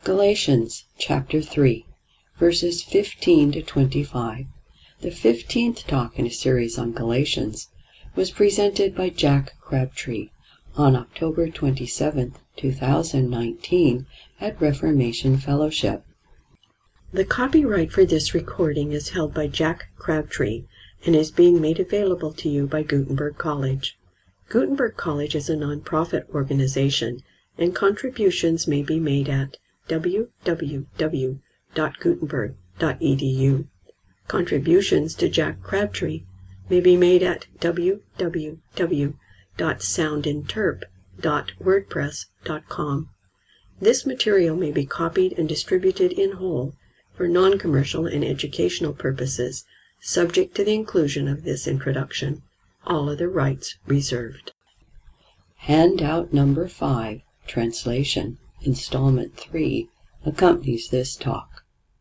Galatians chapter 3, verses 15 to 25. The 15th talk in a series on Galatians was presented by Jack Crabtree on October 27, 2019 at Reformation Fellowship. The copyright for this recording is held by Jack Crabtree and is being made available to you by Gutenberg College. Gutenberg College is a non-profit organization, and contributions may be made at www.gutenberg.edu. Contributions to Jack Crabtree may be made at www.soundinterp.wordpress.com. This material may be copied and distributed in whole for non-commercial and educational purposes, subject to the inclusion of this introduction. All other rights reserved. Handout number 5, Translation, Installment 3, accompanies this talk.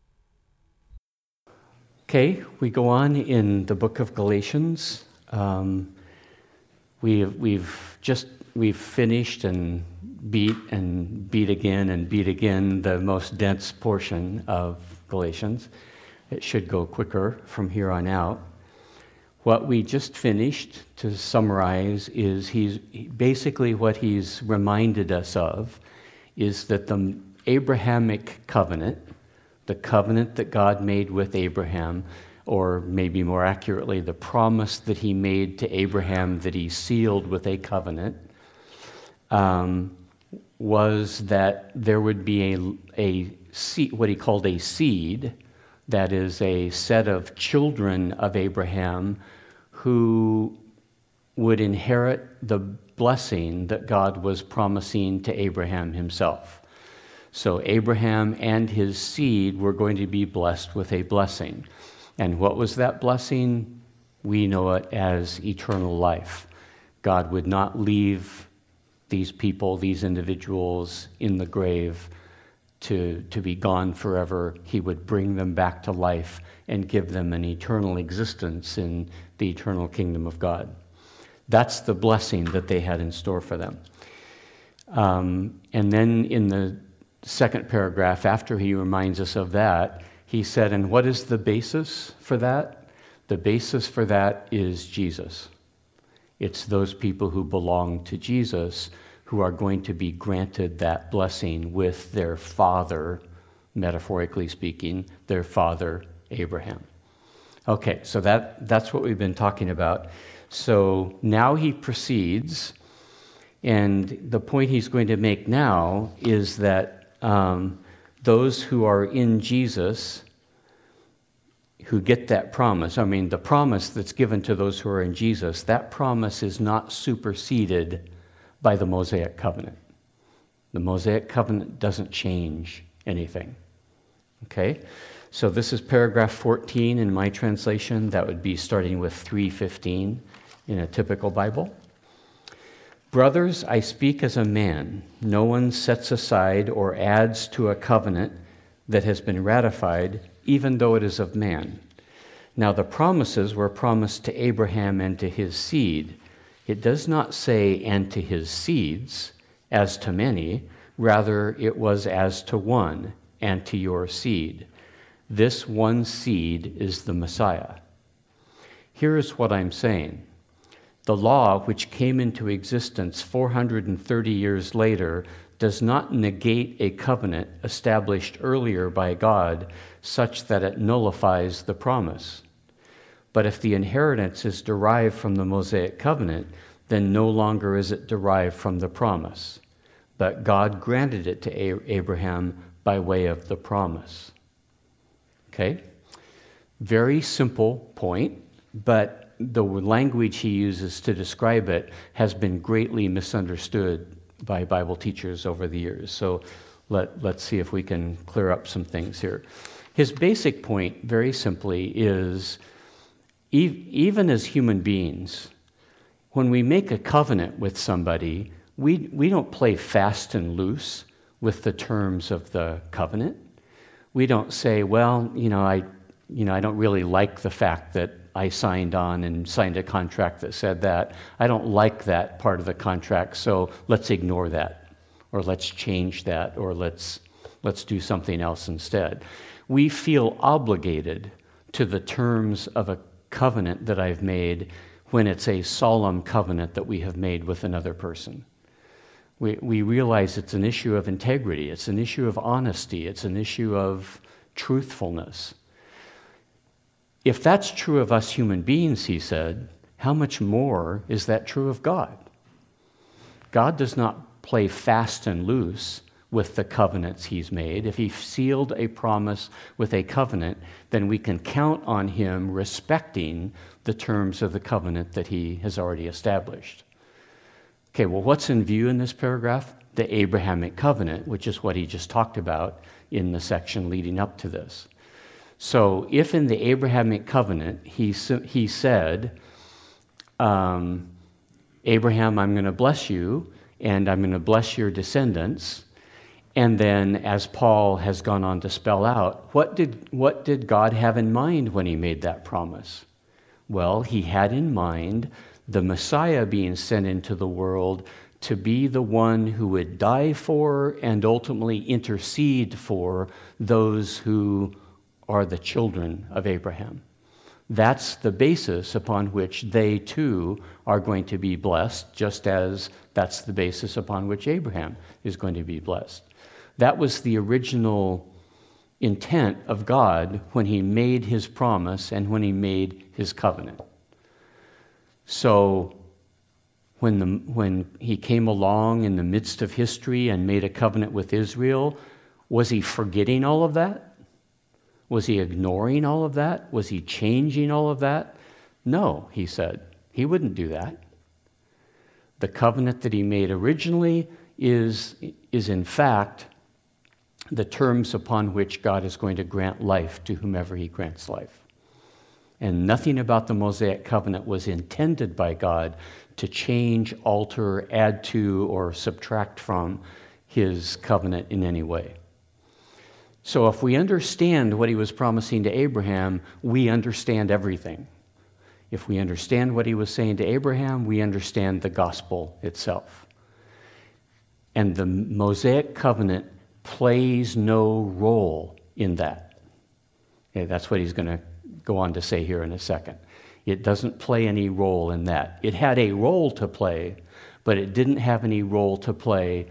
Okay, we go on in the book of Galatians. We've finished and beat again the most dense portion of Galatians. It should go quicker from here on out. What we just finished, to summarize, is basically what he's reminded us of is that the Abrahamic covenant, the covenant that God made with Abraham, or maybe more accurately, the promise that he made to Abraham that he sealed with a covenant, was that there would be a seed, what he called a seed, that is a set of children of Abraham who would inherit the blessing that God was promising to Abraham himself. So Abraham and his seed were going to be blessed with a blessing. And what was that blessing? We know it as eternal life. God would not leave these people, these individuals, in the grave to be gone forever. He would bring them back to life and give them an eternal existence in the eternal kingdom of God. That's the blessing that they had in store for them. And then in the second paragraph, after he reminds us of that, he said, and what is the basis for that? The basis for that is Jesus. It's those people who belong to Jesus who are going to be granted that blessing with their father, metaphorically speaking, their father Abraham. Okay, so that's what we've been talking about. So now he proceeds, and the point he's going to make now is that those who are in Jesus, who get that promise, the promise that's given to those who are in Jesus, that promise is not superseded by the Mosaic covenant. The Mosaic covenant doesn't change anything. Okay? So this is paragraph 14 in my translation. That would be starting with 3:15 in a typical Bible. Brothers, I speak as a man. No one sets aside or adds to a covenant that has been ratified, even though it is of man. Now the promises were promised to Abraham and to his seed. It does not say, and to his seeds, as to many. Rather, it was as to one, and to your seed. This one seed is the Messiah. Here is what I'm saying. The law, which came into existence 430 years later, does not negate a covenant established earlier by God such that it nullifies the promise. But if the inheritance is derived from the Mosaic covenant, then no longer is it derived from the promise. But God granted it to Abraham by way of the promise. Okay? Very simple point, but the language he uses to describe it has been greatly misunderstood by Bible teachers over the years. So let's see if we can clear up some things here. His basic point, very simply, is even as human beings, when we make a covenant with somebody, we don't play fast and loose with the terms of the covenant. We don't say, well, I don't really like the fact that I signed a contract that said that. I don't like that part of the contract, so let's ignore that, or let's change that, or let's Let's do something else instead. We feel obligated to the terms of a covenant that I've made when it's a solemn covenant that we have made with another person. We realize it's an issue of integrity, it's an issue of honesty, it's an issue of truthfulness. If that's true of us human beings, he said, how much more is that true of God? God does not play fast and loose with the covenants he's made. If he sealed a promise with a covenant, then we can count on him respecting the terms of the covenant that he has already established. Okay, well, what's in view in this paragraph? The Abrahamic covenant, which is what he just talked about in the section leading up to this. So if in the Abrahamic covenant he said, Abraham, I'm going to bless you, and I'm going to bless your descendants, and then as Paul has gone on to spell out, what did God have in mind when he made that promise? Well, he had in mind the Messiah being sent into the world to be the one who would die for and ultimately intercede for those who are the children of Abraham. That's the basis upon which they too are going to be blessed, just as that's the basis upon which Abraham is going to be blessed. That was the original intent of God when he made his promise and when he made his covenant. So when he came along in the midst of history and made a covenant with Israel, was he forgetting all of that? Was he ignoring all of that? Was he changing all of that? No, he said. He wouldn't do that. The covenant that he made originally is in fact the terms upon which God is going to grant life to whomever he grants life. And nothing about the Mosaic covenant was intended by God to change, alter, add to, or subtract from his covenant in any way. So if we understand what he was promising to Abraham, we understand everything. If we understand what he was saying to Abraham, we understand the gospel itself. And the Mosaic covenant plays no role in that. Okay, that's what he's going to go on to say here in a second. It doesn't play any role in that. It had a role to play, but it didn't have any role to play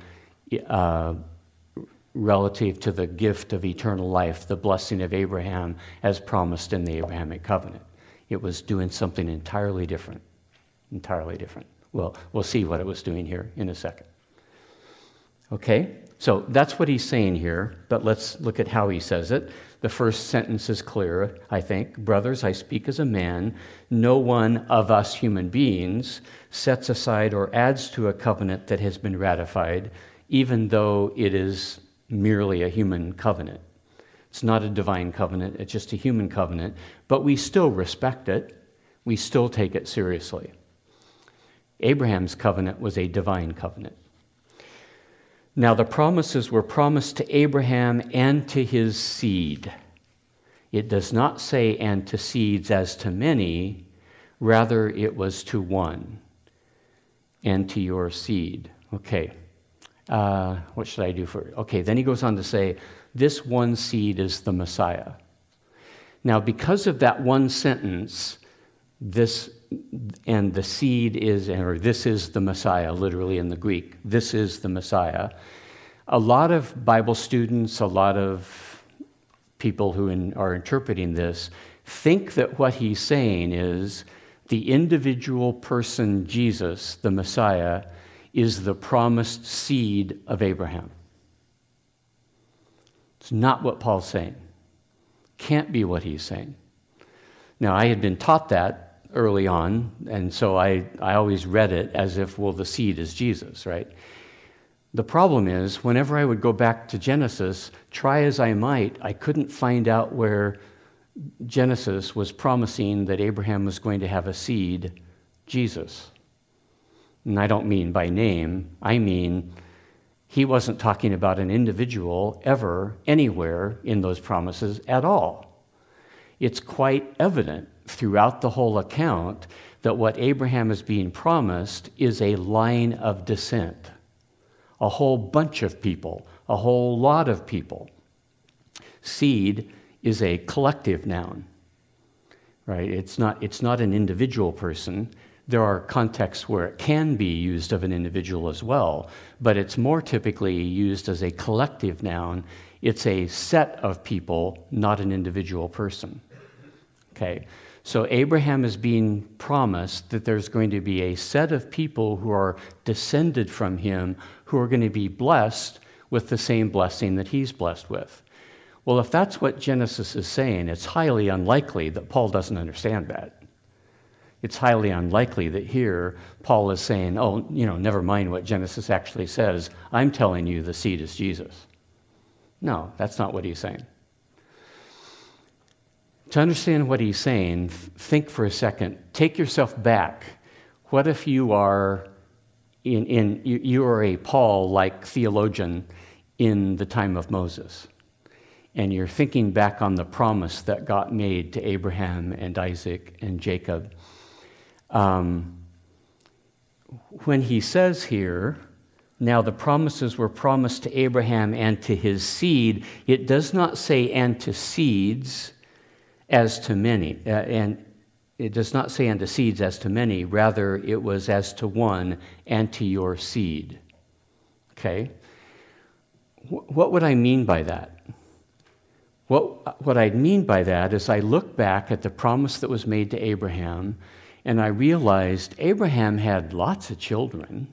relative to the gift of eternal life, the blessing of Abraham as promised in the Abrahamic covenant. It was doing something entirely different. Entirely different. Well, we'll see what it was doing here in a second. Okay, so that's what he's saying here, but let's look at how he says it. The first sentence is clear, I think. Brothers, I speak as a man. No one of us human beings sets aside or adds to a covenant that has been ratified, even though it is merely a human covenant. It's not a divine covenant, it's just a human covenant, but we still respect it. We still take it seriously. Abraham's covenant was a divine covenant. Now, the promises were promised to Abraham and to his seed. It does not say, and to seeds as to many, rather it was to one, and to your seed. Okay, what should I do for it? Okay, then he goes on to say, this one seed is the Messiah. Now, because of that one sentence, this and the seed is, or this is the Messiah, literally in the Greek. This is the Messiah. A lot of Bible students, a lot of people who are interpreting this, think that what he's saying is the individual person, Jesus, the Messiah, is the promised seed of Abraham. It's not what Paul's saying. Can't be what he's saying. Now, I had been taught that early on, and so I always read it as if, well, the seed is Jesus, right? The problem is, whenever I would go back to Genesis, try as I might, I couldn't find out where Genesis was promising that Abraham was going to have a seed, Jesus. And I don't mean by name, I mean he wasn't talking about an individual ever, anywhere in those promises at all. It's quite evident throughout the whole account that what Abraham is being promised is a line of descent, a whole bunch of people, a whole lot of people. Seed is a collective noun, right? It's not an individual person. There are contexts where it can be used of an individual as well, but it's more typically used as a collective noun. It's a set of people, not an individual person. Okay, so Abraham is being promised that there's going to be a set of people who are descended from him who are going to be blessed with the same blessing that he's blessed with. Well, if that's what Genesis is saying, it's highly unlikely that Paul doesn't understand that. It's highly unlikely that here Paul is saying, oh, never mind what Genesis actually says. I'm telling you the seed is Jesus. No, that's not what he's saying. To understand what he's saying, think for a second. Take yourself back. What if you are you are a Paul-like theologian in the time of Moses, and you're thinking back on the promise that got made to Abraham and Isaac and Jacob. When he says here, now the promises were promised to Abraham and to his seed, it does not say and to seeds as to many, and it does not say and to seeds as to many, rather it was as to one and to your seed. Okay? What would I mean by that? What I mean by that is I look back at the promise that was made to Abraham, and I realized Abraham had lots of children.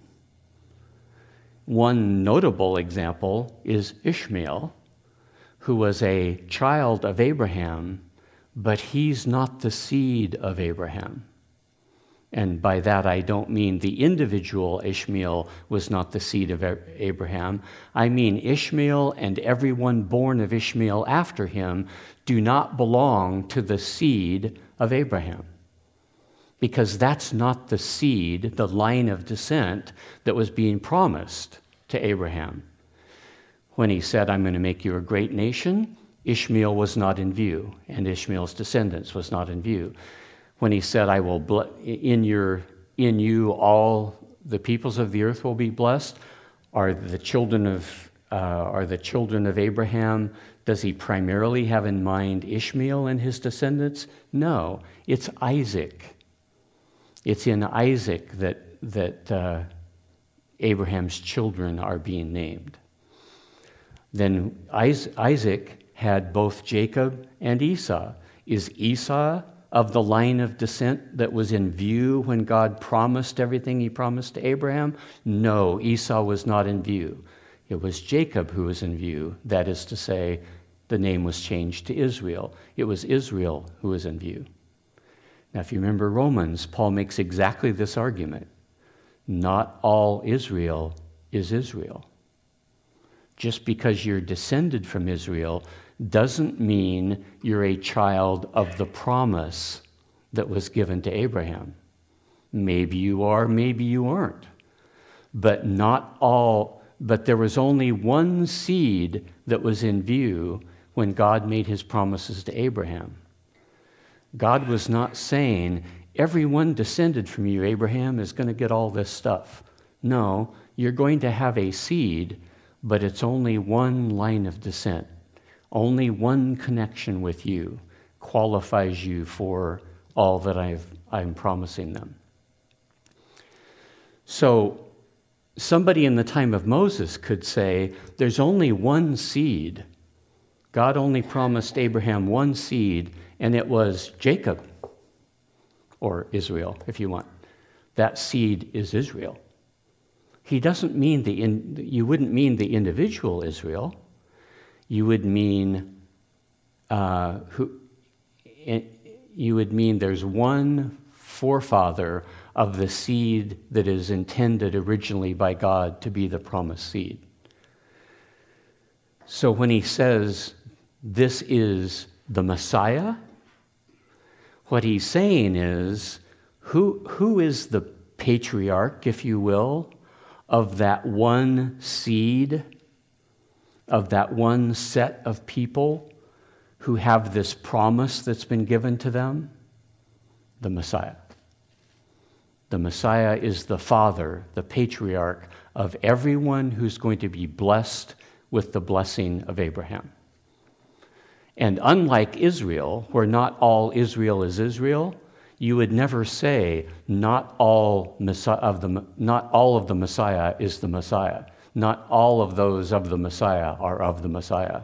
One notable example is Ishmael, who was a child of Abraham, but he's not the seed of Abraham. And by that I don't mean the individual Ishmael was not the seed of Abraham. I mean Ishmael and everyone born of Ishmael after him do not belong to the seed of Abraham, because that's not the seed, the line of descent that was being promised to Abraham. When he said, I'm going to make you a great nation, Ishmael was not in view, and Ishmael's descendants was not in view. When he said, I will in you all the peoples of the earth will be blessed, are the children of Abraham? Does he primarily have in mind Ishmael and his descendants? No, it's Isaac. It's in Isaac that Abraham's children are being named. Then Isaac had both Jacob and Esau. Is Esau of the line of descent that was in view when God promised everything he promised to Abraham? No, Esau was not in view. It was Jacob who was in view. That is to say, the name was changed to Israel. It was Israel who was in view. Now, if you remember Romans, Paul makes exactly this argument. Not all Israel is Israel. Just because you're descended from Israel doesn't mean you're a child of the promise that was given to Abraham. Maybe you are, maybe you aren't. But there was only one seed that was in view when God made his promises to Abraham. God was not saying, everyone descended from you, Abraham, is going to get all this stuff. No, you're going to have a seed, but it's only one line of descent. Only one connection with you qualifies you for all that I'm promising them. So somebody in the time of Moses could say, there's only one seed. God only promised Abraham one seed, and it was Jacob, or Israel, if you want. That seed is Israel. He doesn't mean you wouldn't mean the individual Israel. You would mean there's one forefather of the seed that is intended originally by God to be the promised seed. So when he says this is the Messiah, what he's saying is who is the patriarch, if you will, of that one seed, of that one set of people who have this promise that's been given to them? The Messiah. The Messiah is the father, the patriarch of everyone who's going to be blessed with the blessing of Abraham. And unlike Israel, where not all Israel is Israel, you would never say not all of the Messiah is the Messiah. Not all of those of the Messiah are of the Messiah.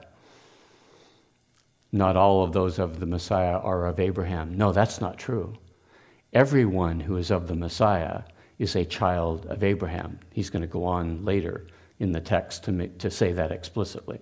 Not all of those of the Messiah are of Abraham. No, that's not true. Everyone who is of the Messiah is a child of Abraham. He's going to go on later in the text to say that explicitly.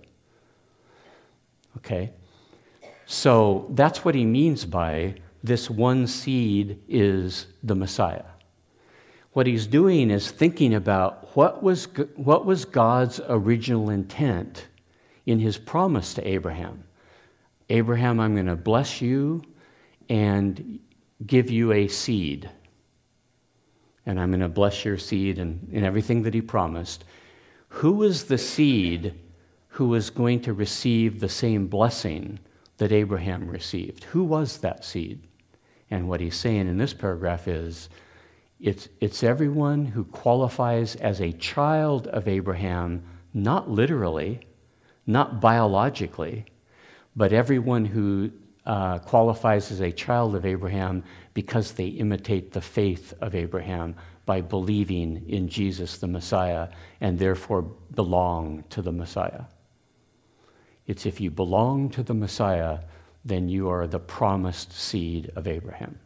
Okay? So that's what he means by this one seed is the Messiah. What he's doing is thinking about what was God's original intent in his promise to Abraham. Abraham, I'm going to bless you and give you a seed. And I'm going to bless your seed and everything that he promised. Who was the seed who was going to receive the same blessing that Abraham received? Who was that seed? And what he's saying in this paragraph is, it's everyone who qualifies as a child of Abraham, not literally, not biologically, but everyone who qualifies as a child of Abraham because they imitate the faith of Abraham by believing in Jesus the Messiah and therefore belong to the Messiah. It's if you belong to the Messiah, then you are the promised seed of Abraham.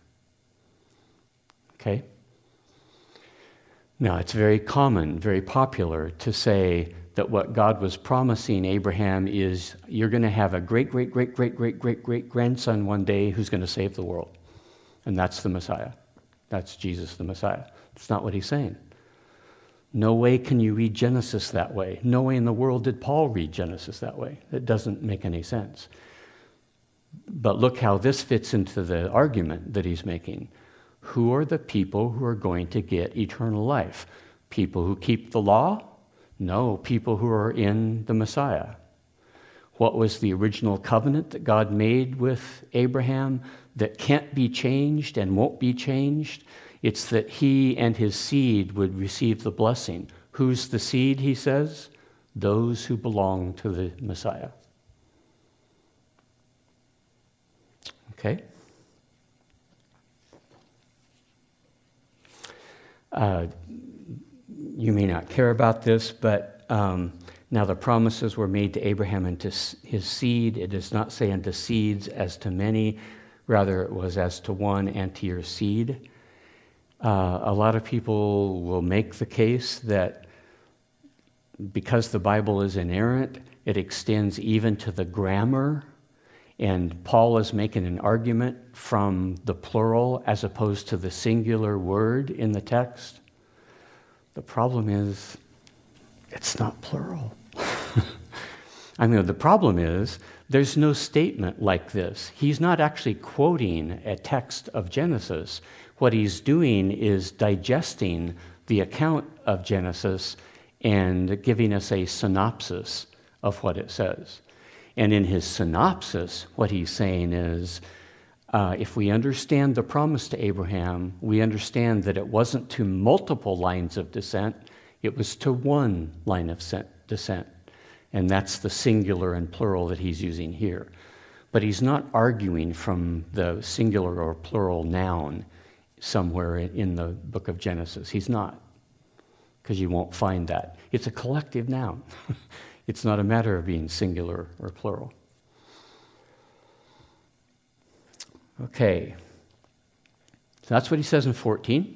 Okay? Now, it's very common, very popular to say that what God was promising Abraham is you're going to have a great-great-great-great-great-great-great-grandson one day who's going to save the world. And that's the Messiah. That's Jesus the Messiah. That's not what he's saying. No way can you read Genesis that way. No way in the world did Paul read Genesis that way. It doesn't make any sense. But look how this fits into the argument that he's making. Who are the people who are going to get eternal life? People who keep the law? No, people who are in the Messiah. What was the original covenant that God made with Abraham that can't be changed and won't be changed? It's that he and his seed would receive the blessing. Who's the seed, he says? Those who belong to the Messiah. Okay? You may not care about this, but now the promises were made to Abraham and to his seed. It does not say unto seeds as to many. Rather, it was as to one and to your seed. A lot of people will make the case that because the Bible is inerrant, it extends even to the grammar. And Paul is making an argument from the plural as opposed to the singular word in the text. The problem is, it's not plural. The problem is, there's no statement like this. He's not actually quoting a text of Genesis. What he's doing is digesting the account of Genesis and giving us a synopsis of what it says. And in his synopsis, what he's saying is, if we understand the promise to Abraham, we understand that it wasn't to multiple lines of descent, it was to one line of descent. And that's the singular and plural that he's using here. But he's not arguing from the singular or plural noun somewhere in the book of Genesis. He's not, because you won't find that. It's a collective noun. It's not a matter of being singular or plural. Okay. So that's what he says in 14.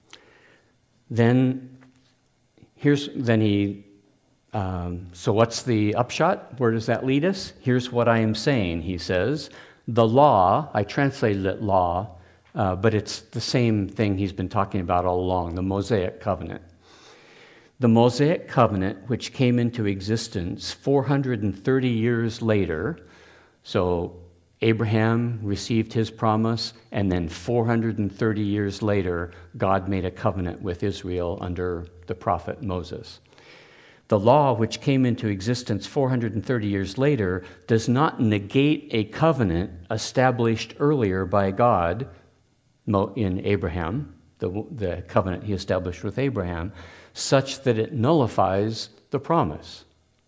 So what's the upshot? Where does that lead us? Here's what I am saying, he says. The law, I translated it law, but it's the same thing he's been talking about all along, the Mosaic covenant. The Mosaic covenant, which came into existence 430 years later, so Abraham received his promise, and then 430 years later, God made a covenant with Israel under the prophet Moses. The law, which came into existence 430 years later, does not negate a covenant established earlier by God in Abraham, the covenant he established with Abraham. such that it nullifies the promise.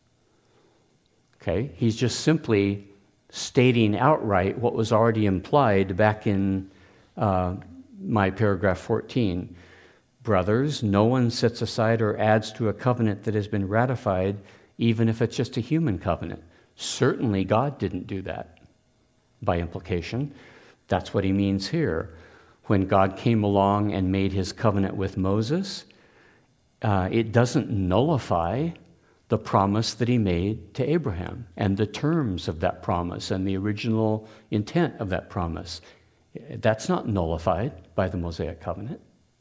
Okay, he's just simply stating outright what was already implied back in my paragraph 14. Brothers, no one sets aside or adds to a covenant that has been ratified, even if it's just a human covenant. Certainly God didn't do that by implication. That's what he means here. When God came along and made his covenant with Moses, it doesn't nullify the promise that he made to Abraham and the terms of that promise and the original intent of that promise. That's not nullified by the Mosaic covenant.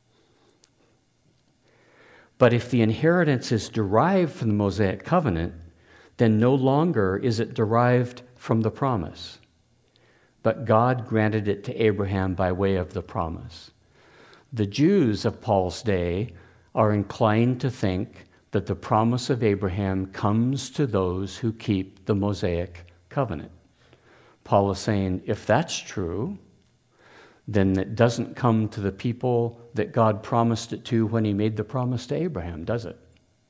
But if the inheritance is derived from the Mosaic covenant, then no longer is it derived from the promise. But God granted it to Abraham by way of the promise. The Jews of Paul's day are inclined to think that the promise of Abraham comes to those who keep the Mosaic covenant. Paul is saying, if that's true, then it doesn't come to the people that God promised it to when he made the promise to Abraham, does it?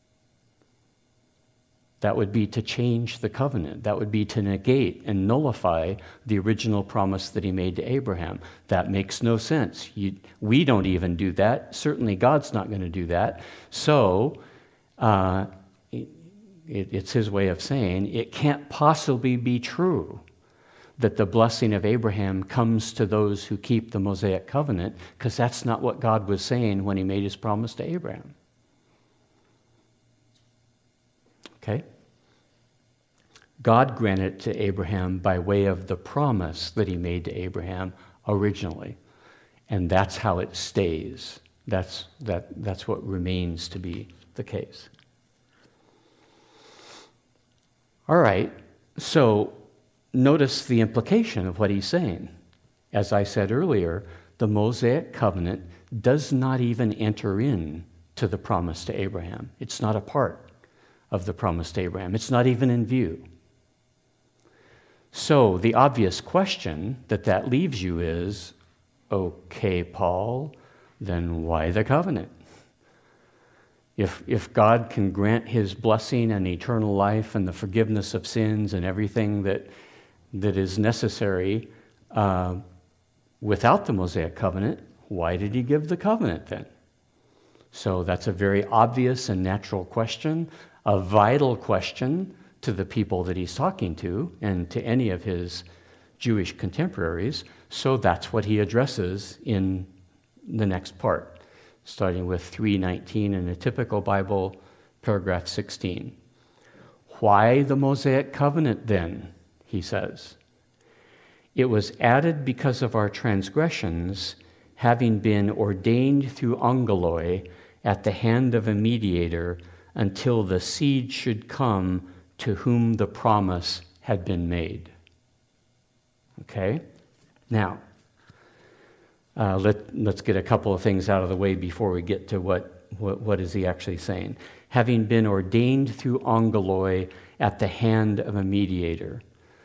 That would be to change the covenant. That would be to negate and nullify the original promise that he made to Abraham. That makes no sense. We don't even do that. Certainly God's not going to do that. So it's his way of saying it can't possibly be true that the blessing of Abraham comes to those who keep the Mosaic covenant, because that's not what God was saying when he made his promise to Abraham. Okay? God granted it to Abraham by way of the promise that he made to Abraham originally. And that's how it stays. That's what remains to be the case. All right, so notice the implication of what he's saying. As I said earlier, the Mosaic covenant does not even enter in to the promise to Abraham. It's not a part of the promise to Abraham. It's not even in view. So the obvious question that leaves you is, okay, Paul, then why the covenant? If God can grant his blessing and eternal life and the forgiveness of sins and everything that is necessary without the Mosaic covenant, why did he give the covenant then? So that's a very obvious and natural question, a vital question to the people that he's talking to and to any of his Jewish contemporaries. So that's what he addresses in the next part, starting with 3:19 in a typical Bible, paragraph 16. Why the Mosaic covenant then? He says. It was added because of our transgressions, having been ordained through angeloi at the hand of a mediator until the seed should come to whom the promise had been made. Okay? Now, let's get a couple of things out of the way before we get to what is he actually saying. Having been ordained through angeloi at the hand of a mediator.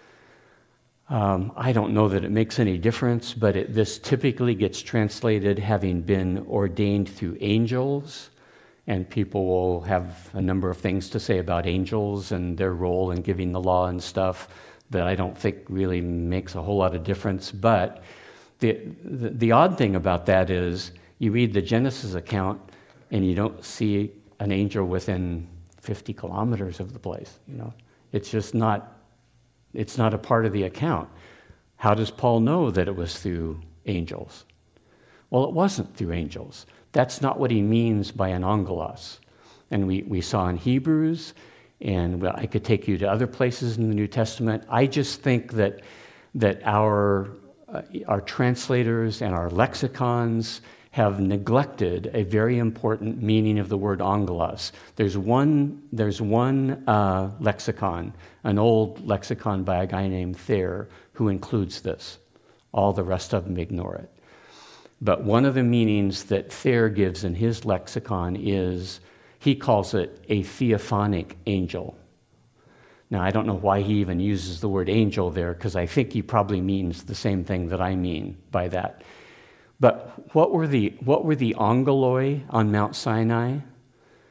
I don't know that it makes any difference, but this typically gets translated having been ordained through angels, and people will have a number of things to say about angels and their role in giving the law and stuff that I don't think really makes a whole lot of difference. But the odd thing about that is you read the Genesis account and you don't see an angel within 50 kilometers of the place. It's just not. It's not a part of the account. How does Paul know that it was through angels? Well, it wasn't through angels. That's not what he means by an angelos. And we saw in Hebrews, and I could take you to other places in the New Testament. I just think that our translators and our lexicons have neglected a very important meaning of the word angelos. There's one lexicon, an old lexicon by a guy named Thayer, who includes this. All the rest of them ignore it. But one of the meanings that Thayer gives in his lexicon is, he calls it a theophanic angel. Now, I don't know why he even uses the word angel there, because I think he probably means the same thing that I mean by that. But what were the angeloi on Mount Sinai?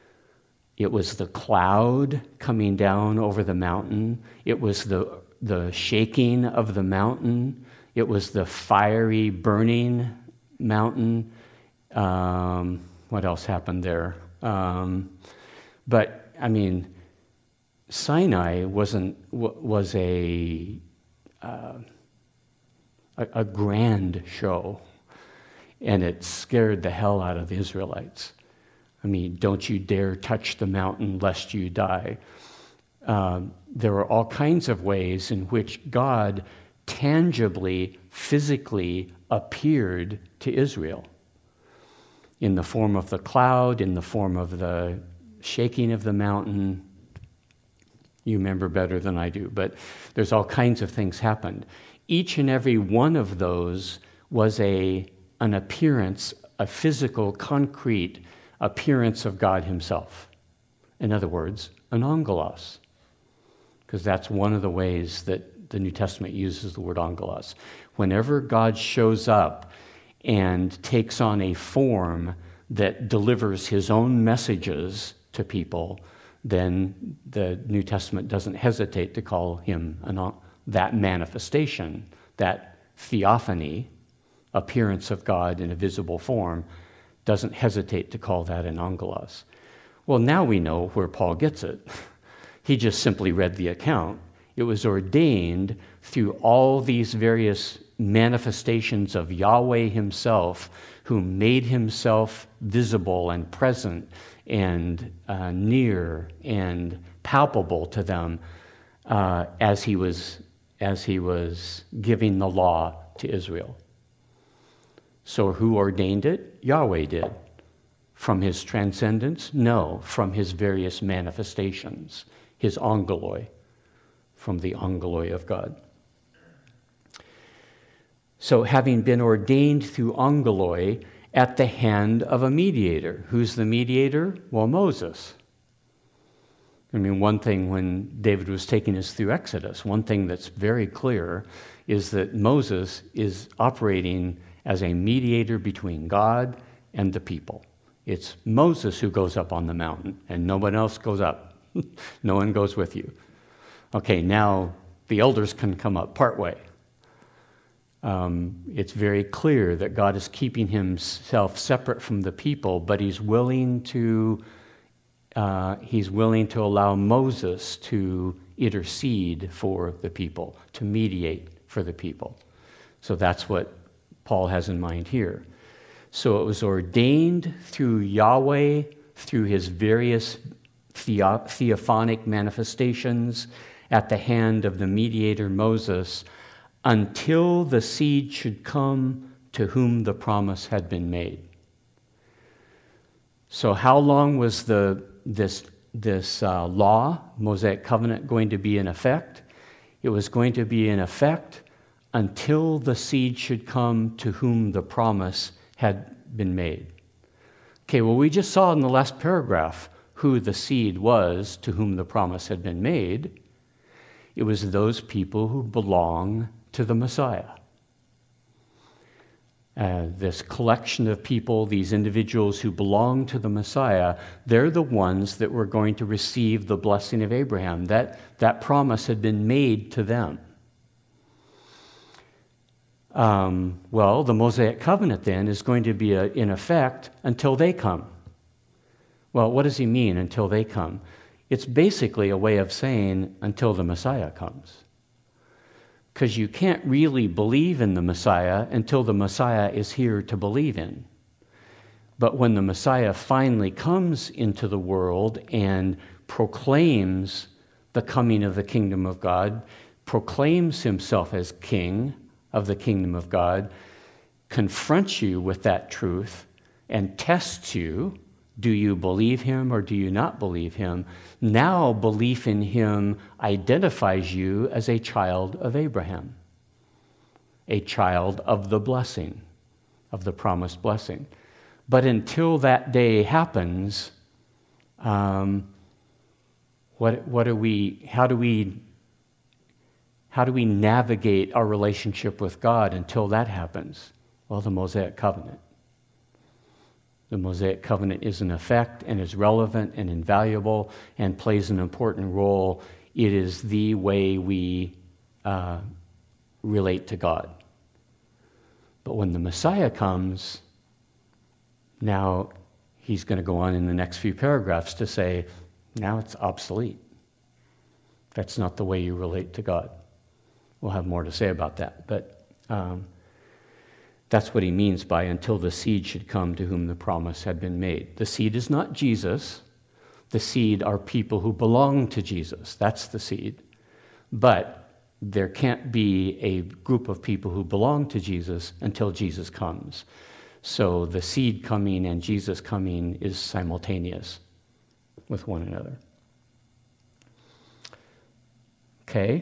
It was the cloud coming down over the mountain. It was the shaking of the mountain. It was the fiery, burning mountain. What else happened there? But I mean, Sinai was a grand show, and it scared the hell out of the Israelites. I mean, don't you dare touch the mountain lest you die. There were all kinds of ways in which God tangibly, physically appeared to Israel. In the form of the cloud, in the form of the shaking of the mountain. You remember better than I do, but there's all kinds of things happened. Each and every one of those was an appearance, a physical, concrete appearance of God himself. In other words, an angelos, because that's one of the ways that the New Testament uses the word angelos. Whenever God shows up and takes on a form that delivers his own messages to people, then the New Testament doesn't hesitate to call him that manifestation, that theophany, appearance of God in a visible form, doesn't hesitate to call that an angelos. Well, now we know where Paul gets it. He just simply read the account. It was ordained through all these various manifestations of Yahweh himself, who made himself visible and present and near and palpable to them as he was giving the law to Israel. So who ordained it? Yahweh did. From his transcendence? No, from his various manifestations, his angeloi, from the angeloi of God. So having been ordained through angeloi at the hand of a mediator. Who's the mediator? Well, Moses. I mean, one thing when David was taking us through Exodus, one thing that's very clear is that Moses is operating as a mediator between God and the people. It's Moses who goes up on the mountain, and no one else goes up. No one goes with you. Okay, now the elders can come up partway. It's very clear that God is keeping himself separate from the people, but he's willing to allow Moses to intercede for the people, to mediate for the people. So that's what Paul has in mind here. So it was ordained through Yahweh, through his various theophanic manifestations at the hand of the mediator Moses, until the seed should come to whom the promise had been made. So how long was this law, Mosaic covenant, going to be in effect? It was going to be in effect until the seed should come to whom the promise had been made. Okay, well, we just saw in the last paragraph who the seed was to whom the promise had been made. It was those people who belong to the Messiah. This collection of people, these individuals who belong to the Messiah, they're the ones that were going to receive the blessing of Abraham. That promise had been made to them. Well, the Mosaic covenant then is going to be in effect until they come. Well, what does he mean, until they come? It's basically a way of saying until the Messiah comes. Because you can't really believe in the Messiah until the Messiah is here to believe in. But when the Messiah finally comes into the world and proclaims the coming of the kingdom of God, proclaims himself as king of the kingdom of God, confronts you with that truth and tests you, do you believe him or do you not believe him? Now belief in him identifies you as a child of Abraham, a child of the blessing, of the promised blessing. But until that day happens, how do we navigate our relationship with God until that happens? Well, the Mosaic covenant. The Mosaic covenant is in effect and is relevant and invaluable and plays an important role. It is the way we relate to God. But when the Messiah comes, now he's going to go on in the next few paragraphs to say, now it's obsolete. That's not the way you relate to God. We'll have more to say about that. But that's what he means by until the seed should come to whom the promise had been made. The seed is not Jesus. The seed are people who belong to Jesus. That's the seed. But there can't be a group of people who belong to Jesus until Jesus comes. So the seed coming and Jesus coming is simultaneous with one another. Okay.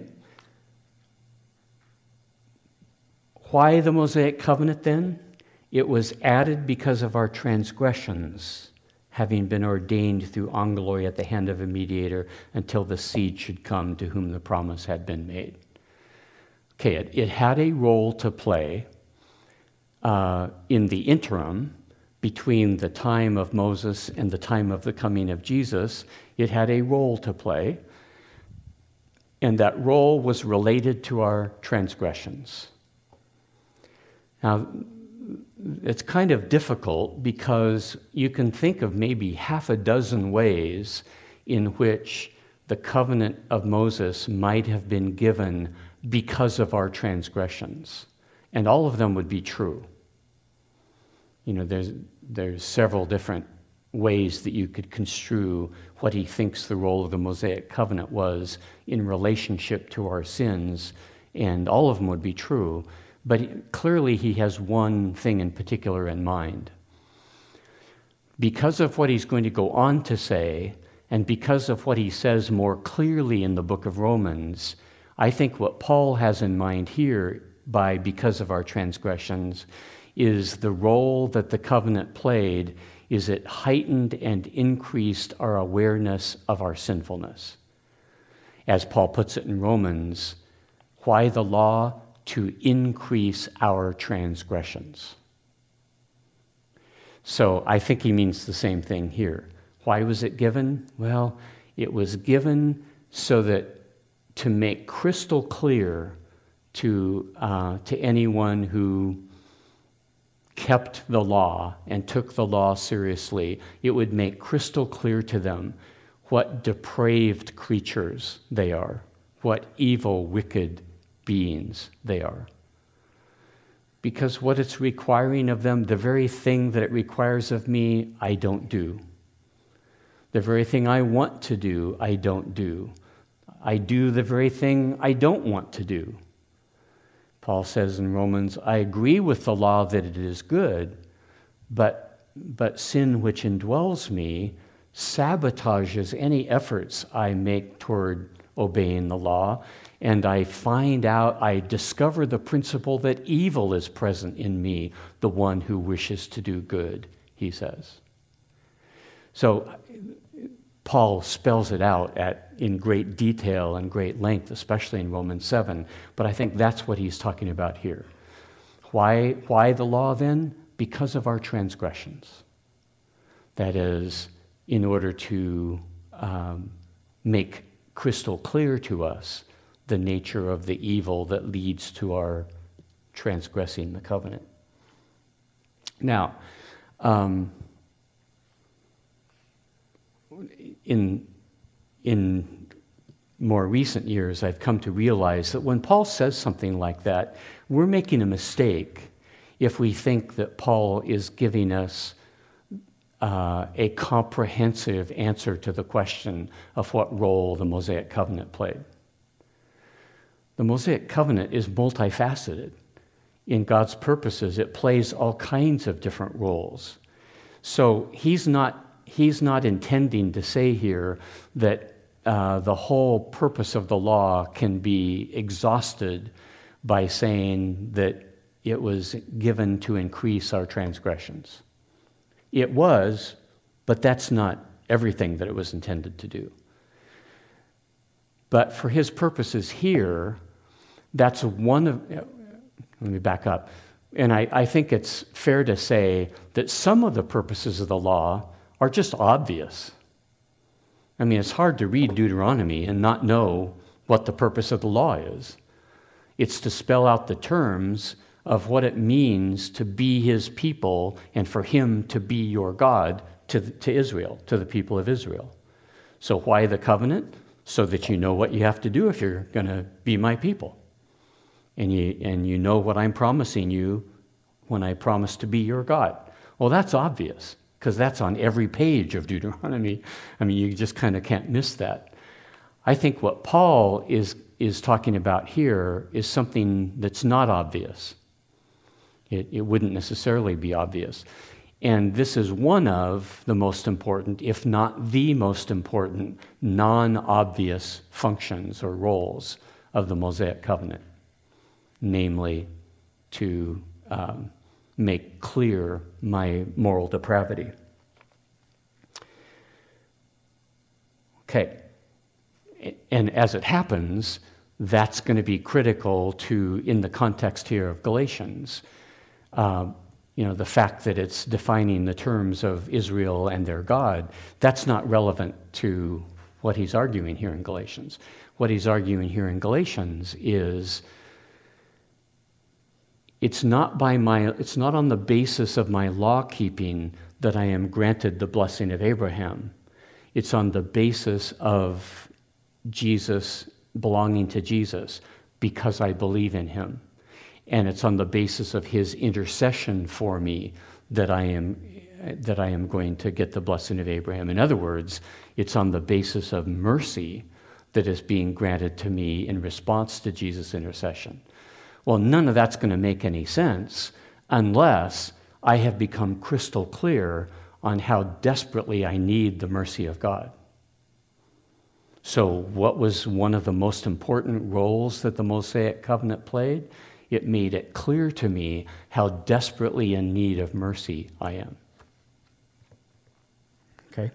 Why the Mosaic covenant then? It was added because of our transgressions, having been ordained through anglory at the hand of a mediator until the seed should come to whom the promise had been made. Okay, it had a role to play in the interim between the time of Moses and the time of the coming of Jesus. It had a role to play, and that role was related to our transgressions. Now, it's kind of difficult because you can think of maybe half a dozen ways in which the covenant of Moses might have been given because of our transgressions. And all of them would be true. You know, there's several different ways that you could construe what he thinks the role of the Mosaic covenant was in relationship to our sins, and all of them would be true. But clearly he has one thing in particular in mind. Because of what he's going to go on to say, and because of what he says more clearly in the book of Romans, I think what Paul has in mind here by because of our transgressions is the role that the covenant played is it heightened and increased our awareness of our sinfulness. As Paul puts it in Romans, why the law? To increase our transgressions. So I think he means the same thing here. Why was it given? Well, it was given so that to make crystal clear to anyone who kept the law and took the law seriously, it would make crystal clear to them what depraved creatures they are, what evil, wicked beings they are. Because what it's requiring of them, the very thing that it requires of me, I don't do. The very thing I want to do, I don't do. I do the very thing I don't want to do. Paul says in Romans, I agree with the law that it is good, but sin which indwells me sabotages any efforts I make toward obeying the law, and I discover the principle that evil is present in me, the one who wishes to do good, he says. So Paul spells it out in great detail and great length, especially in Romans 7, but I think that's what he's talking about here. Why the law then? Because of our transgressions. That is, in order to make crystal clear to us the nature of the evil that leads to our transgressing the covenant. Now, in more recent years, I've come to realize that when Paul says something like that, we're making a mistake if we think that Paul is giving us a comprehensive answer to the question of what role the Mosaic covenant played. The Mosaic covenant is multifaceted. In God's purposes, it plays all kinds of different roles. So he's not intending to say here that the whole purpose of the law can be exhausted by saying that it was given to increase our transgressions. It was, but that's not everything that it was intended to do. But for his purposes here, that's one of... Let me back up. And I think it's fair to say that some of the purposes of the law are just obvious. I mean, it's hard to read Deuteronomy and not know what the purpose of the law is. It's to spell out the terms of what it means to be his people and for him to be your God to Israel, to the people of Israel. So why the covenant? So that you know what you have to do if you're going to be my people. And you know what I'm promising you when I promise to be your God. Well, that's obvious, because that's on every page of Deuteronomy. I mean, you just kind of can't miss that. I think what Paul is talking about here is something that's not obvious. It wouldn't necessarily be obvious. And this is one of the most important, if not the most important, non-obvious functions or roles of the Mosaic covenant, namely to make clear my moral depravity. Okay. And as it happens, that's going to be critical to, in the context here of Galatians, the fact that it's defining the terms of Israel and their God, that's not relevant to what he's arguing here in Galatians. What he's arguing here in Galatians is it's not on the basis of my law keeping that I am granted the blessing of Abraham. It's on the basis of Jesus, belonging to Jesus, because I believe in him. And it's on the basis of his intercession for me that I am going to get the blessing of Abraham. In other words, it's on the basis of mercy that is being granted to me in response to Jesus' intercession. Well, none of that's going to make any sense unless I have become crystal clear on how desperately I need the mercy of God. So what was one of the most important roles that the Mosaic covenant played? It made it clear to me how desperately in need of mercy I am. Okay?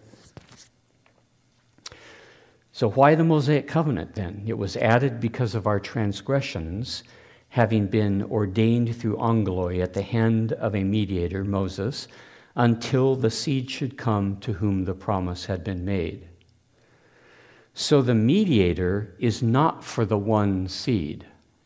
So why the Mosaic covenant then? It was added because of our transgressions, having been ordained through angeloi at the hand of a mediator, Moses, until the seed should come to whom the promise had been made. So the mediator is not for the one seed.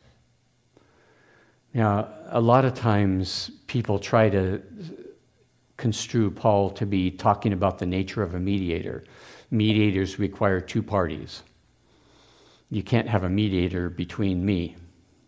Now, a lot of times people try to construe Paul to be talking about the nature of a mediator. Mediators require two parties. You can't have a mediator between me.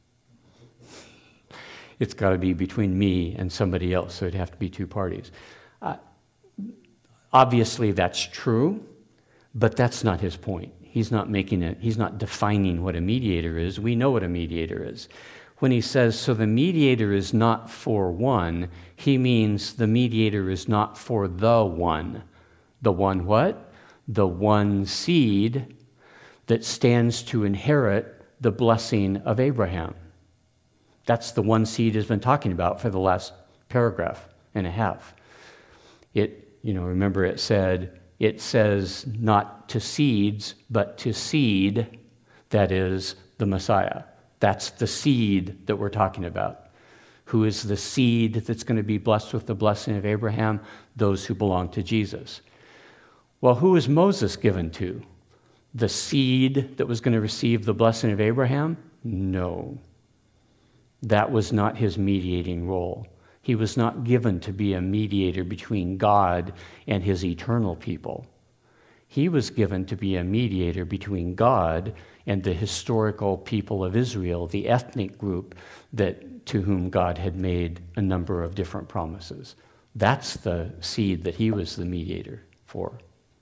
It's got to be between me and somebody else, so it'd have to be two parties. Obviously, that's true, but that's not his point. He's not defining what a mediator is. We know what a mediator is. When he says, so the mediator is not for one, he means the mediator is not for the one. The one what? The one seed that stands to inherit the blessing of Abraham. That's the one seed has been talking about for the last paragraph and a half. Remember it says not to seeds, but to seed, that is the Messiah. That's the seed that we're talking about. Who is the seed that's going to be blessed with the blessing of Abraham? Those who belong to Jesus. Well, who is Moses given to? The seed that was going to receive the blessing of Abraham? No. That was not his mediating role. He was not given to be a mediator between God and his eternal people. He was given to be a mediator between God and the historical people of Israel, the ethnic group to whom God had made a number of different promises. That's the seed that he was the mediator for.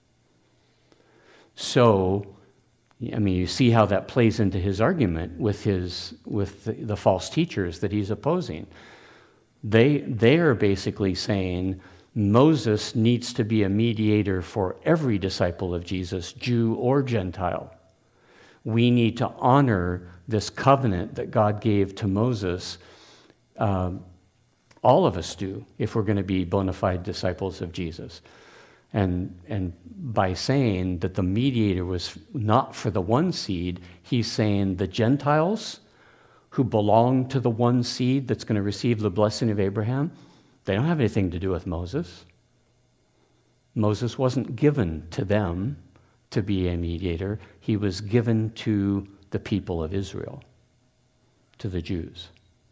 So, you see how that plays into his argument with the false teachers that he's opposing. They are basically saying Moses needs to be a mediator for every disciple of Jesus, Jew or Gentile. We need to honor this covenant that God gave to Moses. All of us do, if we're going to be bona fide disciples of Jesus. And by saying that the mediator was not for the one seed, he's saying the Gentiles who belong to the one seed that's going to receive the blessing of Abraham, they don't have anything to do with Moses. Moses wasn't given to them to be a mediator. He was given to the people of Israel, to the Jews.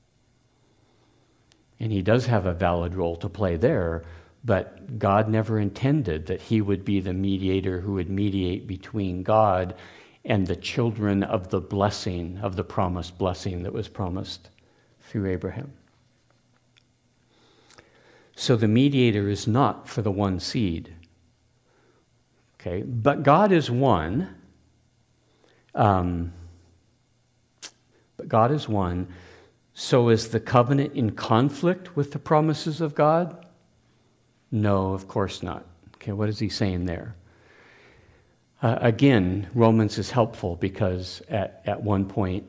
And he does have a valid role to play there, but God never intended that he would be the mediator who would mediate between God and the children of the blessing, of the promised blessing that was promised through Abraham. So the mediator is not for the one seed. Okay, but God is one. But God is one. So is the covenant in conflict with the promises of God? No, of course not. Okay, what is he saying there? Again, Romans is helpful because at one point,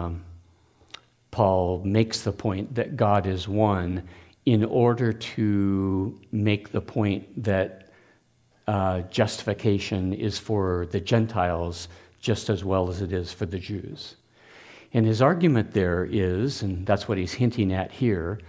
Paul makes the point that God is one in order to make the point that justification is for the Gentiles just as well as it is for the Jews. And his argument there is, and that's what he's hinting at here,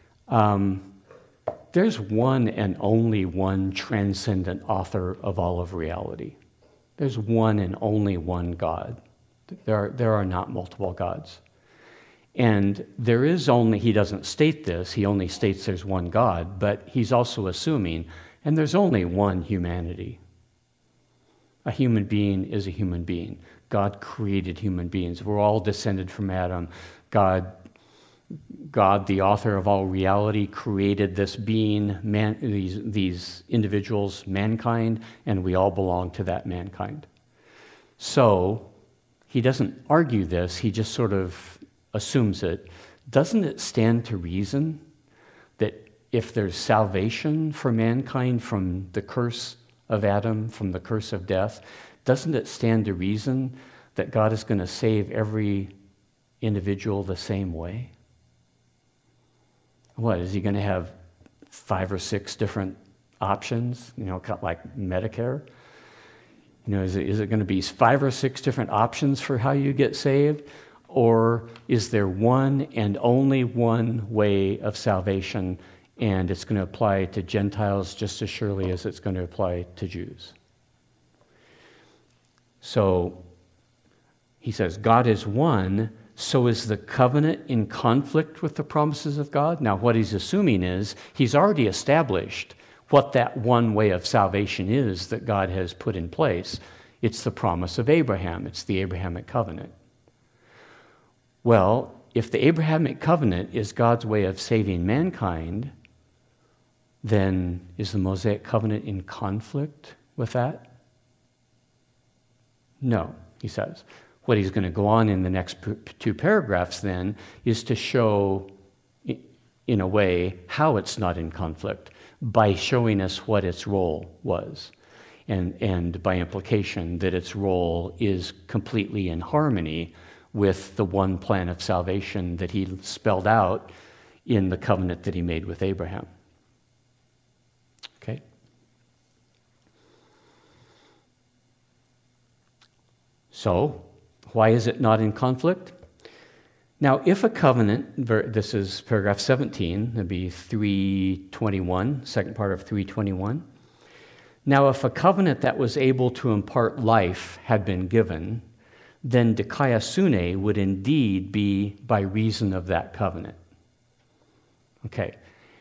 there's one and only one transcendent author of all of reality. There's one and only one God. There are not multiple gods. And there is only, he doesn't state this, he only states there's one God, but he's also assuming, and there's only one humanity. A human being is a human being. God created human beings. We're all descended from Adam. God, the author of all reality, created this being, these individuals, mankind, and we all belong to that mankind. So he doesn't argue this, he just sort of assumes it. Doesn't it stand to reason that if there's salvation for mankind from the curse of Adam, from the curse of death, doesn't it stand to reason that God is going to save every individual the same way? What, is he going to have 5 or 6 different options, like Medicare? Is it going to be 5 or 6 different options for how you get saved? Or is there one and only one way of salvation, and it's going to apply to Gentiles just as surely as it's going to apply to Jews? So he says, God is one, so is the covenant in conflict with the promises of God? Now, what he's assuming is he's already established what that one way of salvation is that God has put in place. It's the promise of Abraham. It's the Abrahamic covenant. Well, if the Abrahamic covenant is God's way of saving mankind, then is the Mosaic covenant in conflict with that? No, he says. What he's going to go on in the next 2 paragraphs then is to show, in a way, how it's not in conflict by showing us what its role was. And by implication, that its role is completely in harmony with the one plan of salvation that he spelled out in the covenant that he made with Abraham. Okay? So, why is it not in conflict? Now, if a covenant, this is paragraph 17, that'd be 321, second part of 321. Now, if a covenant that was able to impart life had been given, then dikaiosune would indeed be by reason of that covenant. Okay.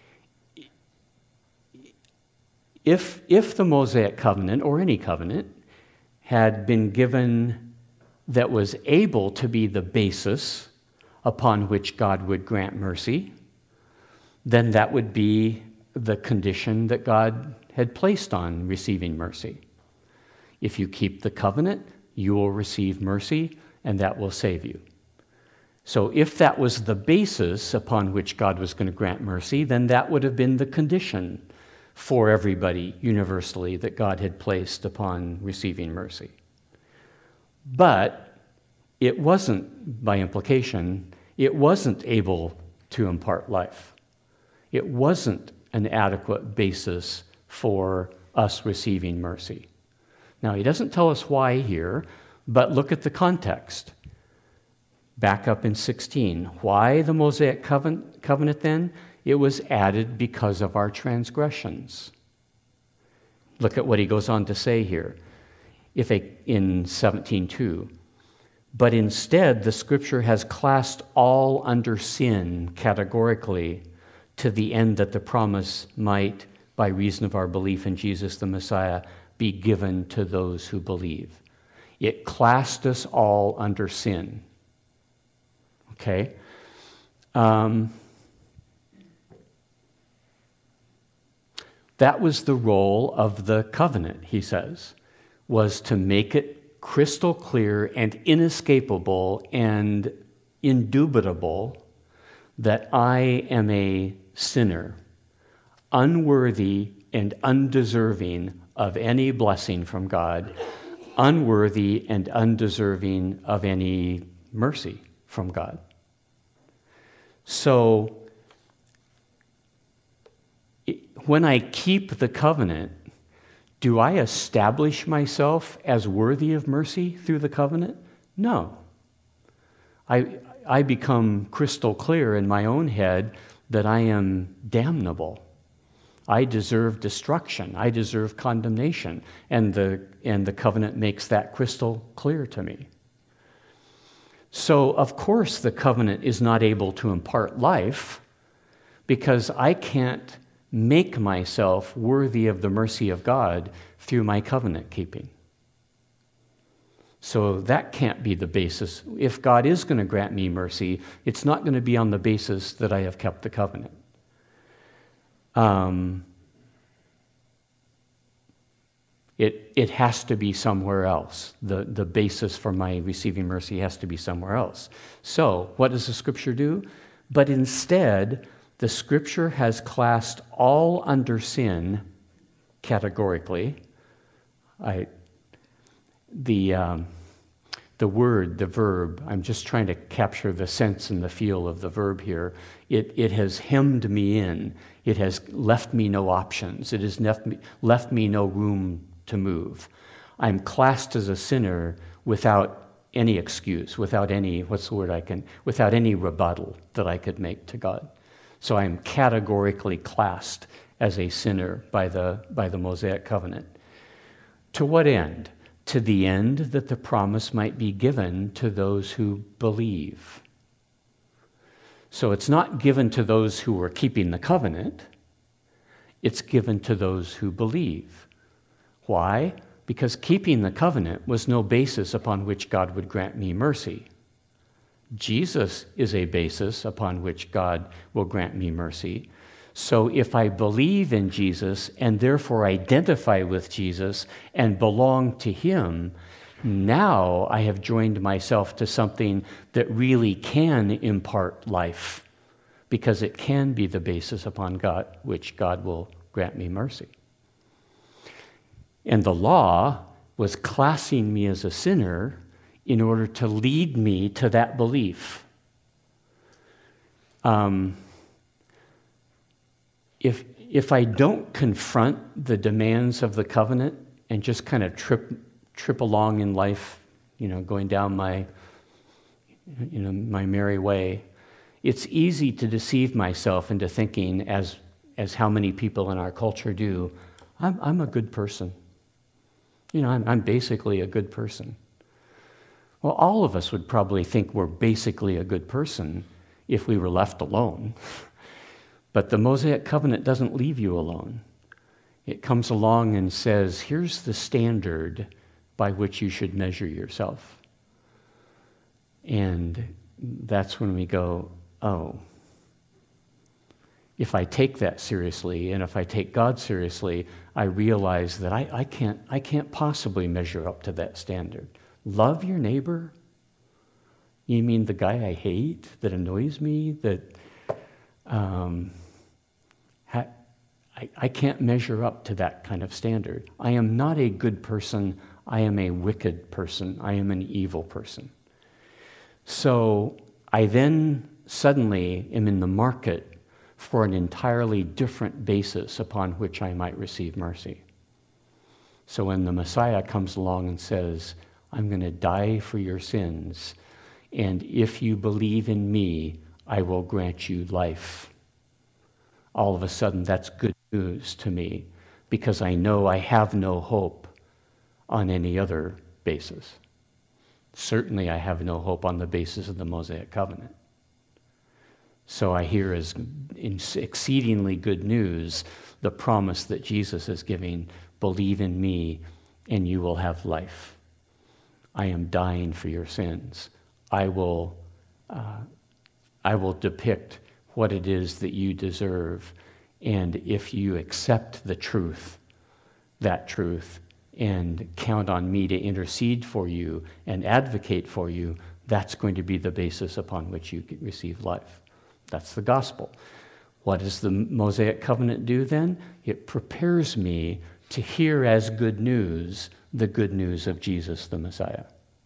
If the Mosaic covenant, or any covenant, had been given that was able to be the basis upon which God would grant mercy, then that would be the condition that God had placed on receiving mercy. If you keep the covenant, you will receive mercy, and that will save you. So if that was the basis upon which God was going to grant mercy, then that would have been the condition for everybody universally that God had placed upon receiving mercy. But it wasn't, by implication, it wasn't able to impart life. It wasn't an adequate basis for us receiving mercy. Now, he doesn't tell us why here, but look at the context. Back up in 16. Why the Mosaic covenant then? It was added because of our transgressions. Look at what he goes on to say here in 17:2. But instead, the Scripture has classed all under sin categorically to the end that the promise might, by reason of our belief in Jesus the Messiah, be given to those who believe. It classed us all under sin. Okay? That was the role of the covenant, he says, was to make it crystal clear and inescapable and indubitable that I am a sinner, unworthy and undeserving of any blessing from God, unworthy and undeserving of any mercy from God. So, when I keep the covenant, do I establish myself as worthy of mercy through the covenant? No. I become crystal clear in my own head that I am damnable. I deserve destruction. I deserve condemnation. And the covenant makes that crystal clear to me. So, of course, the covenant is not able to impart life because I can't make myself worthy of the mercy of God through my covenant keeping. So that can't be the basis. If God is going to grant me mercy, it's not going to be on the basis that I have kept the covenant. It has to be somewhere else. The basis for my receiving mercy has to be somewhere else. So what does the Scripture do? But instead, the Scripture has classed all under sin categorically. The word, the verb, I'm just trying to capture the sense and the feel of the verb here. It has hemmed me in. It has left me no options. It has left me no room to move. I'm classed as a sinner without any excuse, without any, without any rebuttal that I could make to God. So I am categorically classed as a sinner by the Mosaic covenant. To what end? To the end that the promise might be given to those who believe. So it's not given to those who are keeping the covenant. It's given to those who believe. Why? Because keeping the covenant was no basis upon which God would grant me mercy. Jesus is a basis upon which God will grant me mercy. So if I believe in Jesus and therefore identify with Jesus and belong to Him, now I have joined myself to something that really can impart life, because it can be the basis upon which God will grant me mercy. And the law was classing me as a sinner in order to lead me to that belief. If I don't confront the demands of the covenant and just kind of trip along in life, going down my merry way, it's easy to deceive myself into thinking, as how many people in our culture do, I'm a good person. I'm basically a good person. Well, all of us would probably think we're basically a good person if we were left alone. But the Mosaic covenant doesn't leave you alone. It comes along and says, here's the standard by which you should measure yourself. And that's when we go, oh, if I take that seriously, and if I take God seriously, I realize that I can't possibly measure up to that standard. Love your neighbor? You mean the guy I hate, that annoys me, that I can't measure up to that kind of standard. I am not a good person. I am a wicked person. I am an evil person. So I then suddenly am in the market for an entirely different basis upon which I might receive mercy. So when the Messiah comes along and says, I'm going to die for your sins, and if you believe in me, I will grant you life. All of a sudden, that's good news to me, because I know I have no hope on any other basis. Certainly, I have no hope on the basis of the Mosaic covenant. So I hear as exceedingly good news the promise that Jesus is giving, believe in me and you will have life. I am dying for your sins. I will depict what it is that you deserve, and if you accept the truth, that truth, and count on me to intercede for you and advocate for you, that's going to be the basis upon which you receive life. That's the gospel. What does the Mosaic covenant do then? It prepares me to hear as good news the good news of Jesus the Messiah.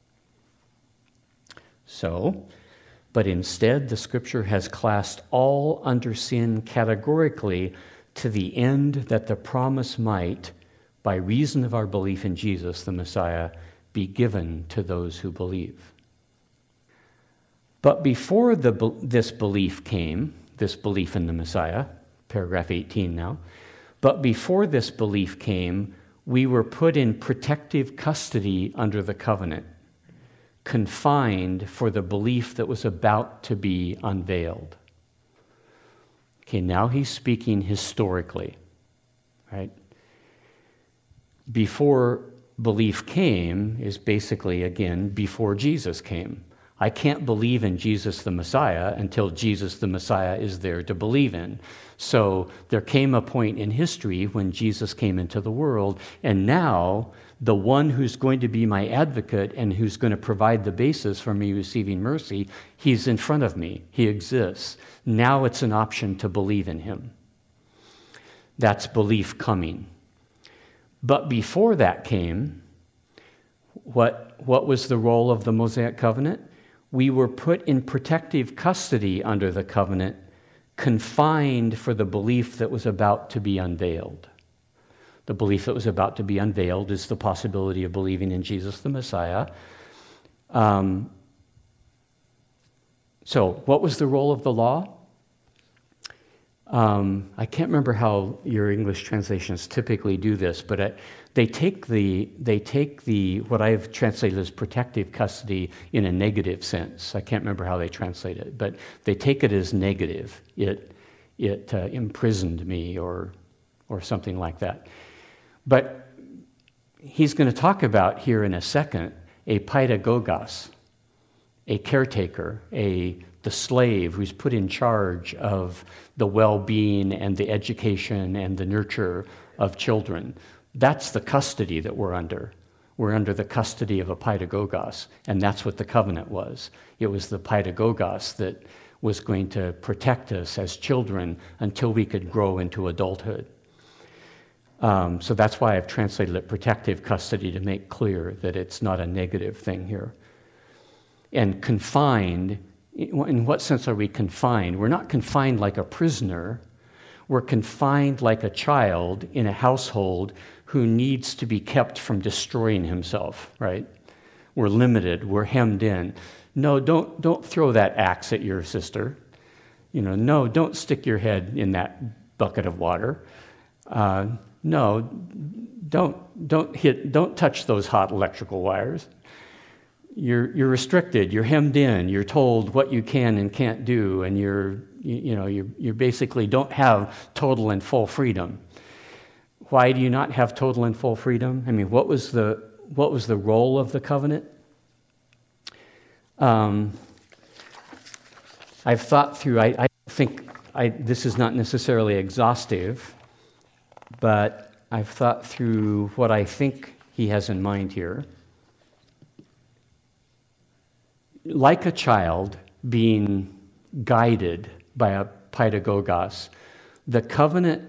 So, but instead the Scripture has classed all under sin categorically to the end that the promise might, by reason of our belief in Jesus the Messiah, be given to those who believe. But before this belief came, this belief in the Messiah, paragraph 18 now, but before this belief came, we were put in protective custody under the covenant, confined for the belief that was about to be unveiled. Okay, now he's speaking historically, right? Before belief came is basically, again, before Jesus came. I can't believe in Jesus the Messiah until Jesus the Messiah is there to believe in. So there came a point in history when Jesus came into the world, and now the one who's going to be my advocate and who's going to provide the basis for me receiving mercy, he's in front of me. He exists. Now it's an option to believe in him. That's belief coming. But before that came, what was the role of the Mosaic covenant? We were put in protective custody under the covenant, confined for the belief that was about to be unveiled. The belief that was about to be unveiled is the possibility of believing in Jesus the Messiah. So what was the role of the law? I can't remember how your English translations typically do this, but they take the what I've translated as protective custody in a negative sense. I can't remember how they translate it, but they take it as negative. It imprisoned me or something like that. But he's going to talk about here in a second a paidagogos, a caretaker, the slave who's put in charge of the well-being and the education and the nurture of children. That's the custody that we're under. We're under the custody of a paidagogos, and that's what the covenant was. It was the paidagogos that was going to protect us as children until we could grow into adulthood. So that's why I've translated it protective custody, to make clear that it's not a negative thing here. And confined, in what sense are we confined? We're not confined like a prisoner. We're confined like a child in a household who needs to be kept from destroying himself, right? We're limited. We're hemmed in. No, don't throw that axe at your sister. No, don't stick your head in that bucket of water. No, don't touch those hot electrical wires. You're restricted, you're hemmed in, you're told what you can and can't do, and you basically don't have total and full freedom. Why do you not have total and full freedom? I mean, what was the role of the covenant? I've thought through, I think this is not necessarily exhaustive, but I've thought through what I think he has in mind here. Like a child being guided by a paidagogos, the covenant,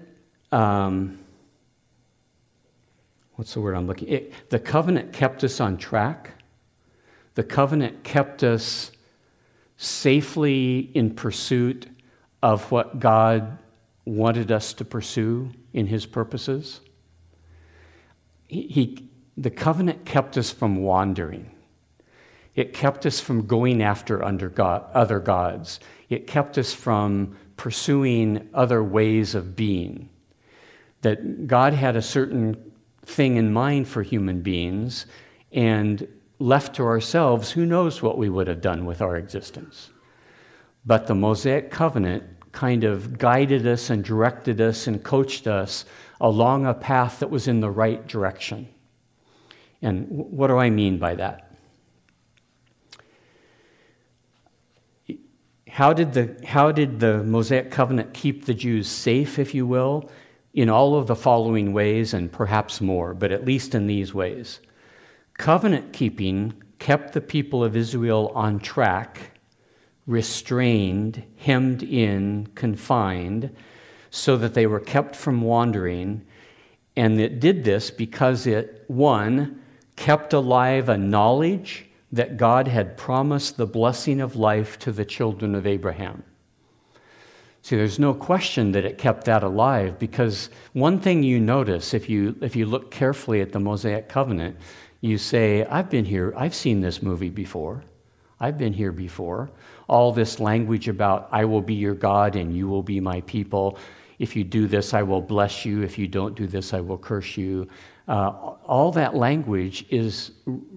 what's the word I'm looking? The covenant kept us on track. The covenant kept us safely in pursuit of what God wanted us to pursue in his purposes. The covenant kept us from wandering. It kept us from going after other gods. It kept us from pursuing other ways of being. That God had a certain thing in mind for human beings, and left to ourselves, who knows what we would have done with our existence. But the Mosaic covenant kind of guided us and directed us and coached us along a path that was in the right direction. And what do I mean by that? How did the Mosaic covenant keep the Jews safe, if you will? In all of the following ways, and perhaps more, but at least in these ways. Covenant keeping kept the people of Israel on track, restrained, hemmed in, confined, so that they were kept from wandering. And it did this because it, one, kept alive a knowledge that God had promised the blessing of life to the children of Abraham. See, there's no question that it kept that alive, because one thing you notice if you look carefully at the Mosaic covenant, you say, I've been here, I've seen this movie before. I've been here before. All this language about, I will be your God and you will be my people. If you do this, I will bless you. If you don't do this, I will curse you. All that language is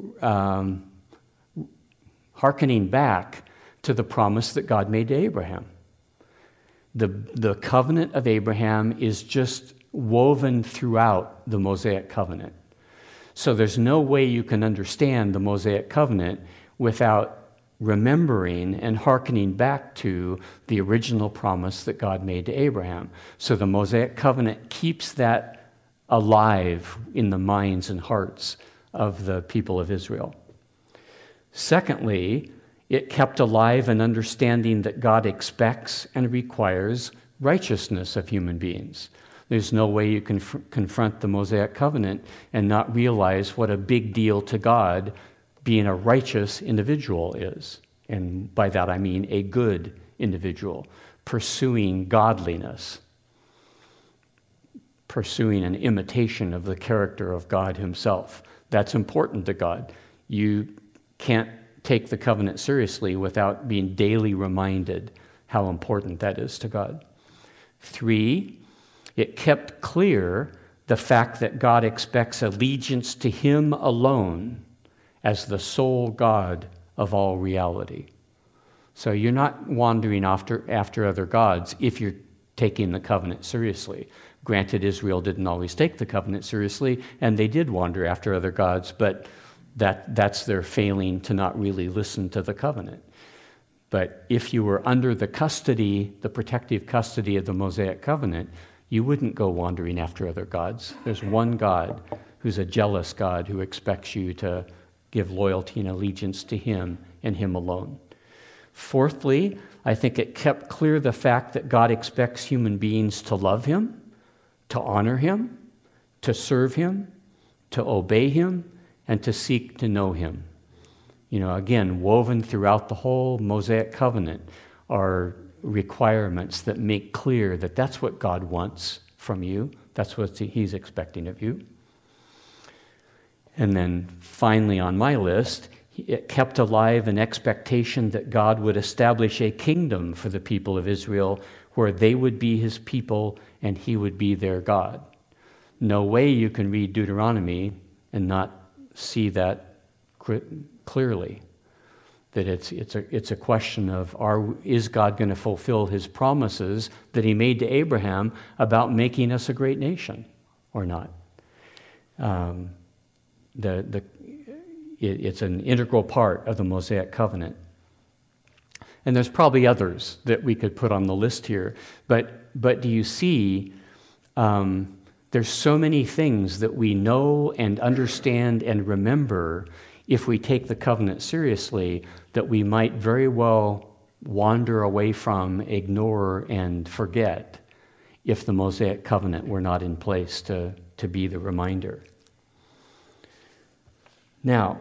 hearkening back to the promise that God made to Abraham. The covenant of Abraham is just woven throughout the Mosaic covenant. So there's no way you can understand the Mosaic covenant without remembering and hearkening back to the original promise that God made to Abraham. So the Mosaic covenant keeps that alive in the minds and hearts of the people of Israel. Secondly, it kept alive an understanding that God expects and requires righteousness of human beings. There's no way you can confront the Mosaic covenant and not realize what a big deal to God being a righteous individual is. And by that I mean a good individual, pursuing godliness, pursuing an imitation of the character of God himself. That's important to God. You can't take the covenant seriously without being daily reminded how important that is to God. 3, it kept clear the fact that God expects allegiance to him alone as the sole God of all reality. So you're not wandering after other gods if you're taking the covenant seriously. Granted, Israel didn't always take the covenant seriously, and they did wander after other gods, but that's their failing to not really listen to the covenant. But if you were under the protective custody of the Mosaic covenant, you wouldn't go wandering after other gods. There's one God who's a jealous God who expects you to give loyalty and allegiance to him and him alone. Fourthly, I think it kept clear the fact that God expects human beings to love him, to honor him, to serve him, to obey him, and to seek to know him. You know, again, woven throughout the whole Mosaic covenant are requirements that make clear that that's what God wants from you. That's what he's expecting of you. And then finally on my list, it kept alive an expectation that God would establish a kingdom for the people of Israel where they would be his people and he would be their God. No way you can read Deuteronomy and not see that clearly, that it's a question of is God going to fulfill his promises that he made to Abraham about making us a great nation or not? It's an integral part of the Mosaic covenant. And there's probably others that we could put on the list here, but do you see there's so many things that we know and understand and remember if we take the covenant seriously that we might very well wander away from, ignore, and forget if the Mosaic covenant were not in place to be the reminder. Now,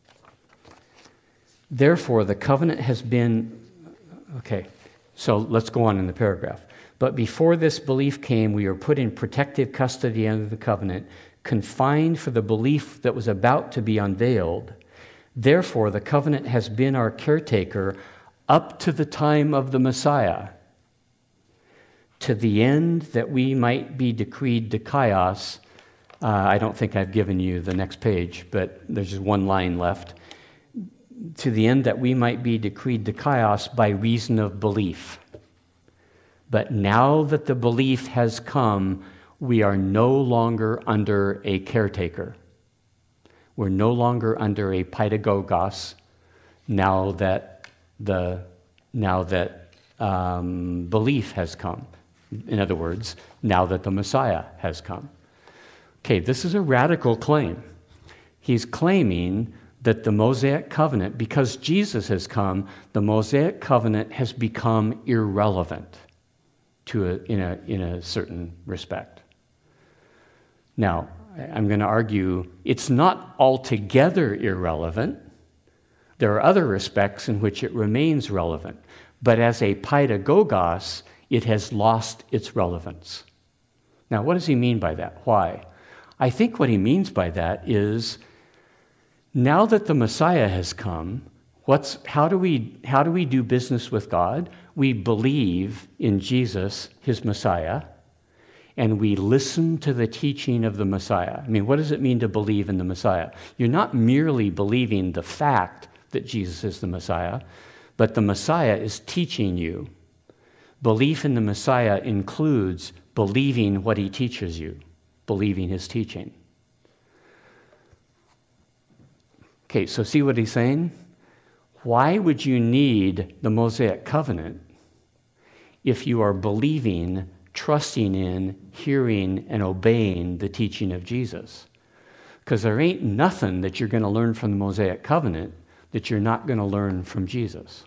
therefore, the covenant has been... Okay, so let's go on in the paragraph. But before this belief came, we were put in protective custody under the covenant, confined for the belief that was about to be unveiled. Therefore, the covenant has been our caretaker up to the time of the Messiah, to the end that we might be decreed dikaios. I don't think I've given you the next page, but there's just one line left. To the end that we might be decreed dikaios by reason of belief. But now that the belief has come, we are no longer under a caretaker. We're no longer under a paidagogos now that belief has come. In other words, now that the Messiah has come. Okay, this is a radical claim. He's claiming that the Mosaic covenant, because Jesus has come, the Mosaic covenant has become irrelevant in a certain respect. Now, I'm going to argue it's not altogether irrelevant. There are other respects in which it remains relevant. But as a paidagogos, it has lost its relevance. Now, what does he mean by that? Why? I think what he means by that is, now that the Messiah has come, how do we do business with God? We believe in Jesus, his Messiah, and we listen to the teaching of the Messiah. I mean, what does it mean to believe in the Messiah? You're not merely believing the fact that Jesus is the Messiah, but the Messiah is teaching you. Belief in the Messiah includes believing what he teaches you, believing his teaching. Okay, so see what he's saying? Why would you need the Mosaic covenant if you are believing, trusting in, hearing, and obeying the teaching of Jesus? Because there ain't nothing that you're going to learn from the Mosaic covenant that you're not going to learn from Jesus.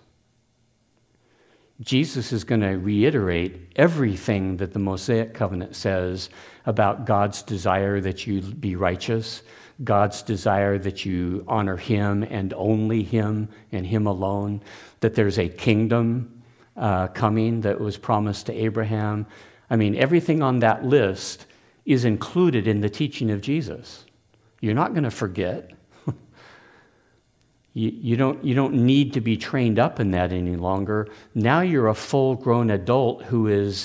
Jesus is going to reiterate everything that the Mosaic covenant says about God's desire that you be righteous, God's desire that you honor him and only him and him alone, that there's a kingdom coming that was promised to Abraham. I mean, everything on that list is included in the teaching of Jesus. You're not going to forget. You don't need to be trained up in that any longer. Now you're a full-grown adult who is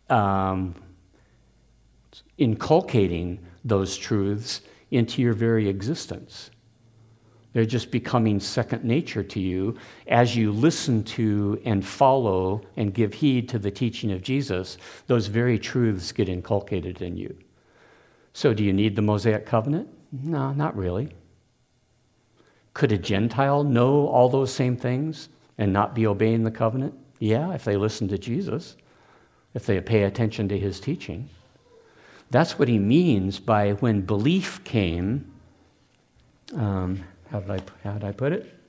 inculcating those truths into your very existence. They're just becoming second nature to you as you listen to and follow and give heed to the teaching of Jesus. Those very truths get inculcated in you. So do you need the Mosaic covenant? No, not really. Could a Gentile know all those same things and not be obeying the covenant? Yeah, if they listen to Jesus, if they pay attention to his teaching. That's what he means by when belief came. How did I put it?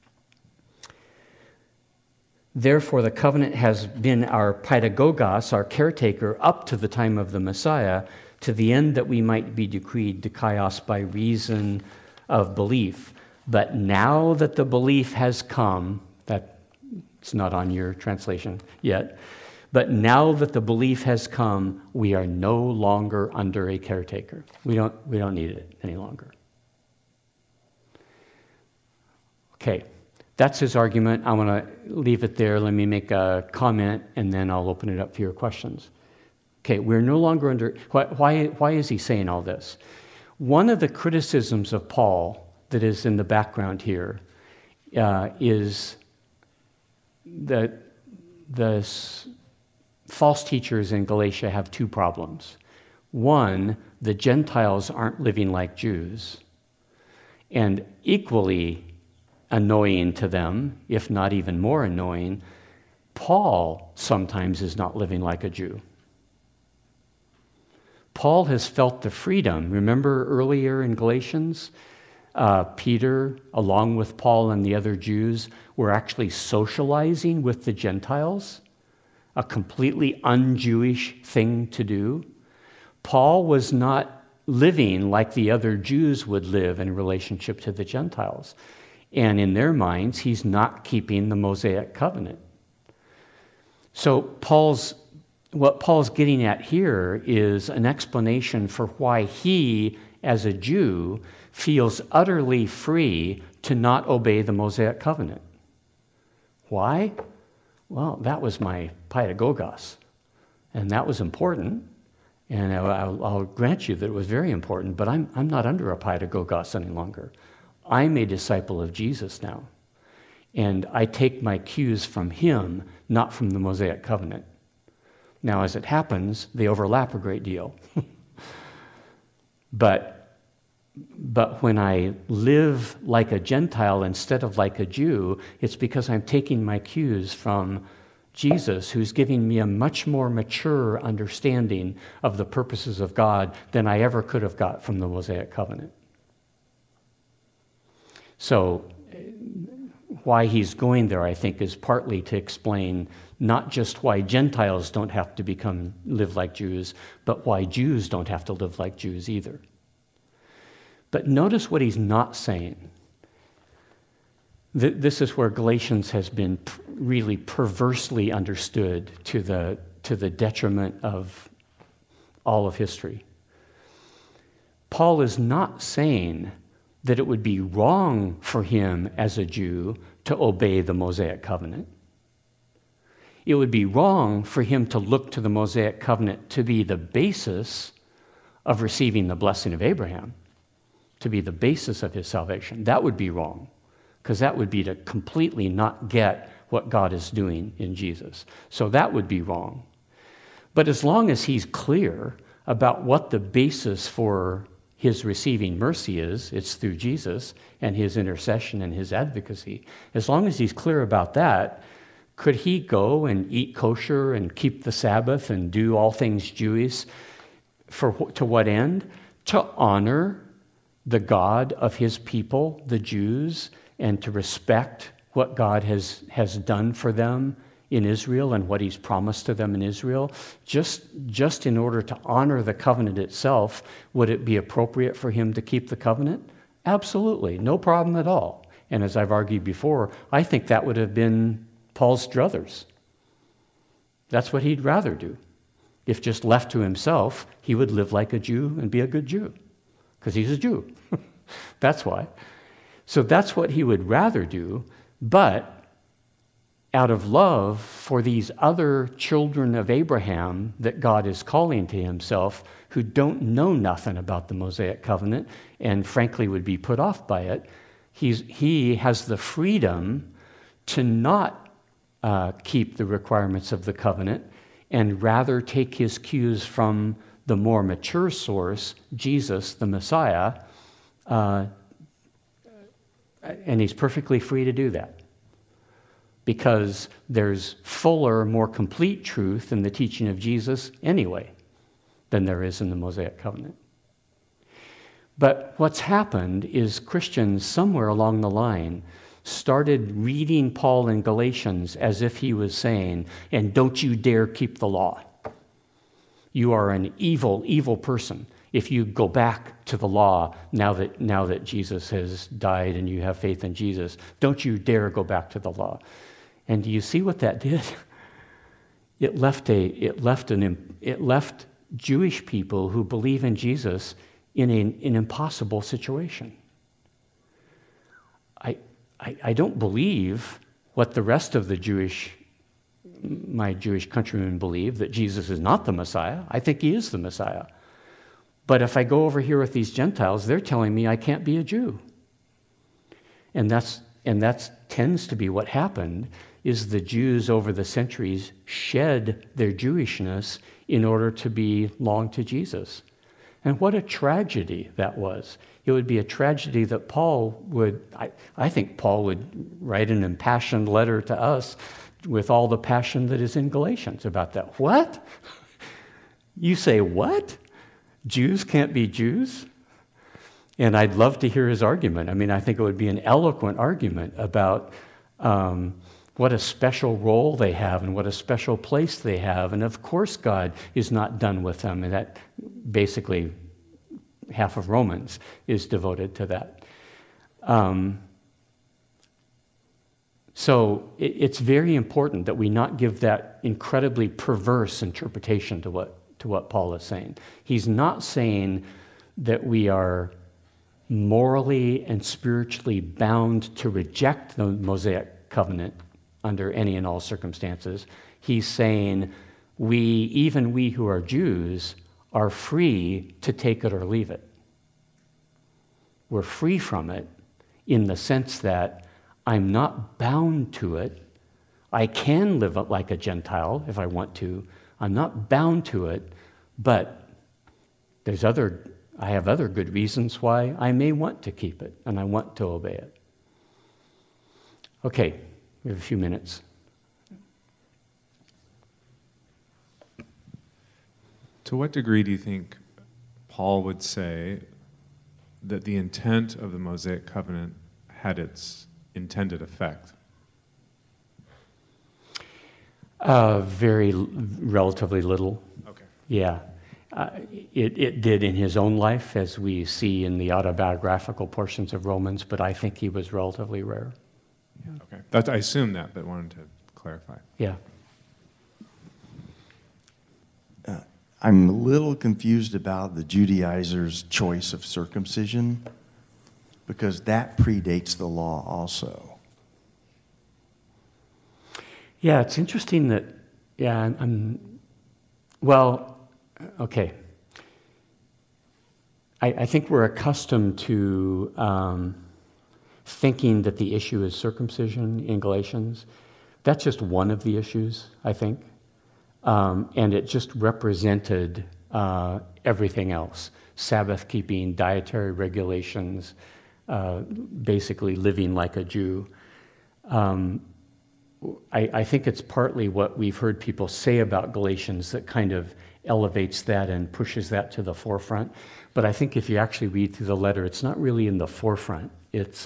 Therefore, the covenant has been our paidagogos, our caretaker, up to the time of the Messiah, to the end that we might be decreed dikaios by reason of belief. But now that the belief has come, that's not on your translation yet, but now that the belief has come, we are no longer under a caretaker. We don't need it any longer. Okay, that's his argument. I want to leave it there. Let me make a comment, and then I'll open it up for your questions. Okay, we're no longer under... Why is he saying all this? One of the criticisms of Paul that is in the background here is that the false teachers in Galatia have two problems. One, the Gentiles aren't living like Jews, and equally annoying to them, if not even more annoying, Paul sometimes is not living like a Jew. Paul has felt the freedom. Remember earlier in Galatians, Peter, along with Paul and the other Jews, were actually socializing with the Gentiles, a completely un-Jewish thing to do. Paul was not living like the other Jews would live in relationship to the Gentiles. And in their minds, he's not keeping the Mosaic covenant. So what Paul's getting at here is an explanation for why he, as a Jew, feels utterly free to not obey the Mosaic covenant. Why? Well, that was my paidagogos, and that was important, and I'll grant you that it was very important, but I'm not under a paidagogos any longer. I'm a disciple of Jesus now, and I take my cues from him, not from the Mosaic covenant. Now, as it happens, they overlap a great deal. But when I live like a Gentile instead of like a Jew, it's because I'm taking my cues from Jesus, who's giving me a much more mature understanding of the purposes of God than I ever could have got from the Mosaic covenant. So why he's going there, I think, is partly to explain not just why Gentiles don't have to live like Jews, but why Jews don't have to live like Jews either. But notice what he's not saying. This is where Galatians has been really perversely understood to the detriment of all of history. Paul is not saying that it would be wrong for him as a Jew to obey the Mosaic covenant. It would be wrong for him to look to the Mosaic covenant to be the basis of receiving the blessing of Abraham, to be the basis of his salvation. That would be wrong, because that would be to completely not get what God is doing in Jesus. So that would be wrong. But as long as he's clear about what the basis for his receiving mercy is, it's through Jesus and his intercession and his advocacy. As long as he's clear about that, could he go and eat kosher and keep the Sabbath and do all things Jewish to what end? To honor the God of his people, the Jews, and to respect what God has done for them in Israel and what he's promised to them in Israel. Just in order to honor the covenant itself, would it be appropriate for him to keep the covenant? Absolutely, no problem at all. And as I've argued before, I think that would have been Paul's druthers. That's what he'd rather do. If just left to himself, he would live like a Jew and be a good Jew, because he's a Jew. That's why. So that's what he would rather do, but out of love for these other children of Abraham that God is calling to himself, who don't know nothing about the Mosaic covenant and frankly would be put off by it, he has the freedom to not keep the requirements of the covenant and rather take his cues from the more mature source, Jesus, the Messiah, and he's perfectly free to do that, because there's fuller, more complete truth in the teaching of Jesus anyway than there is in the Mosaic covenant. But what's happened is Christians somewhere along the line started reading Paul in Galatians as if he was saying, and don't you dare keep the law. You are an evil, evil person if you go back to the law now that Jesus has died and you have faith in Jesus. Don't you dare go back to the law. And do you see what that did? It left Jewish people who believe in Jesus in an impossible situation. I don't believe what the rest of my Jewish countrymen believe, that Jesus is not the Messiah. I think he is the Messiah. But if I go over here with these Gentiles, they're telling me I can't be a Jew. And that tends to be what happened, is the Jews over the centuries shed their Jewishness in order to belong to Jesus. And what a tragedy that was. It would be a tragedy that I think Paul would write an impassioned letter to us with all the passion that is in Galatians about that. What? You say what? Jews can't be Jews? And I'd love to hear his argument. I mean, I think it would be an eloquent argument about what a special role they have and what a special place they have. And of course God is not done with them. And that basically half of Romans is devoted to that. So it's very important that we not give that incredibly perverse interpretation to what Paul is saying. He's not saying that we are morally and spiritually bound to reject the Mosaic covenant under any and all circumstances. He's saying even we who are Jews are free to take it or leave it. We're free from it in the sense that I'm not bound to it. I can live like a Gentile if I want to. I'm not bound to it, but I have other good reasons why I may want to keep it, and I want to obey it. Okay, we have a few minutes. To what degree do you think Paul would say that the intent of the Mosaic covenant had its intended effect? Relatively little. Okay. Yeah. It did in his own life, as we see in the autobiographical portions of Romans, but I think he was relatively rare. Yeah. Okay. I assume that, but wanted to clarify. Yeah. I'm a little confused about the Judaizers' choice of circumcision, because that predates the law also. Yeah, it's interesting that, well, okay. I think we're accustomed to thinking that the issue is circumcision in Galatians. That's just one of the issues, I think. And it just represented everything else. Sabbath keeping, dietary regulations, basically living like a Jew. I think it's partly what we've heard people say about Galatians that kind of elevates that and pushes that to the forefront. But I think if you actually read through the letter, it's not really in the forefront. It's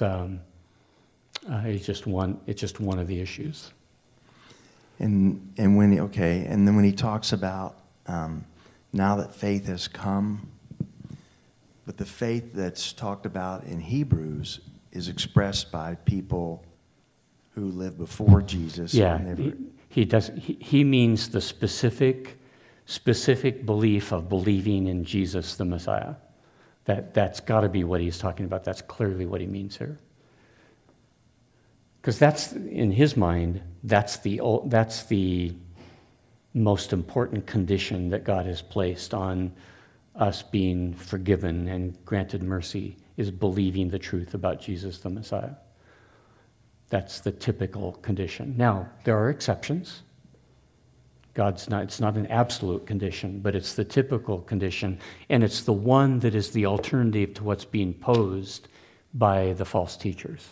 just one of the issues. And then when he talks about now that faith has come, but the faith that's talked about in Hebrews is expressed by people who lived before Jesus. Yeah, he means the specific belief of believing in Jesus the Messiah. That's got to be what he's talking about. That's clearly what he means here. Because that's, in his mind, that's the most important condition that God has placed on us being forgiven and granted mercy, is believing the truth about Jesus the Messiah. That's the typical condition. Now, there are exceptions. It's not an absolute condition, but it's the typical condition, and it's the one that is the alternative to what's being posed by the false teachers.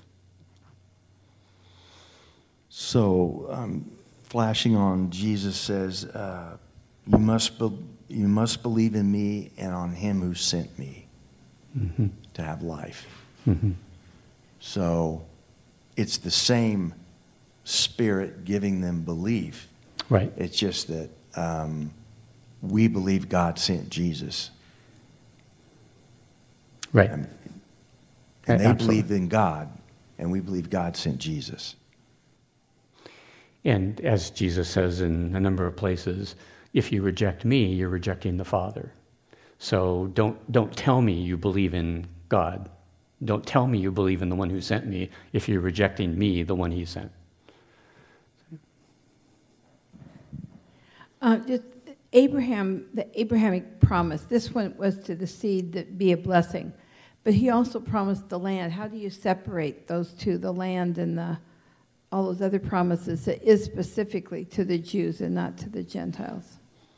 So, flashing on, Jesus says, you must believe in me and on him who sent me to have life. Mm-hmm. So, it's the same Spirit giving them belief. Right. It's just that we believe God sent Jesus. Right. And they believe in God, and we believe God sent Jesus. And as Jesus says in a number of places, if you reject me, you're rejecting the Father. So don't tell me you believe in God. Don't tell me you believe in the one who sent me if you're rejecting me, the one he sent. Just the Abrahamic promise, this one was to the seed that be a blessing. But he also promised the land. How do you separate those two, the land and all those other promises that is specifically to the Jews and not to the Gentiles?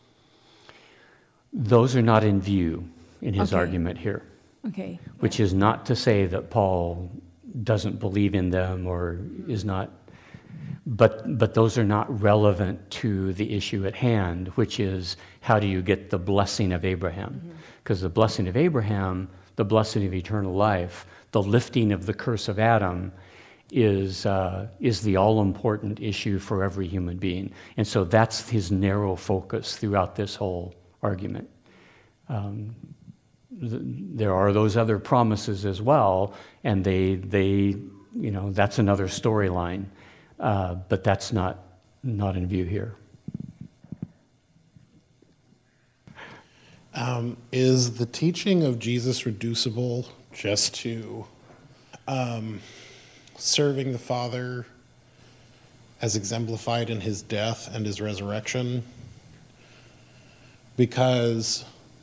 Those are not in view in his argument here. Okay. Which is not to say that Paul doesn't believe in them or is not, but those are not relevant to the issue at hand, which is how do you get the blessing of Abraham? Because the blessing of Abraham, the blessing of eternal life, the lifting of the curse of Adam is the all-important issue for every human being. And so that's his narrow focus throughout this whole argument. There are those other promises as well, and they that's another storyline, but that's not in view here. Is the teaching of Jesus reducible just to serving the Father as exemplified in his death and his resurrection, because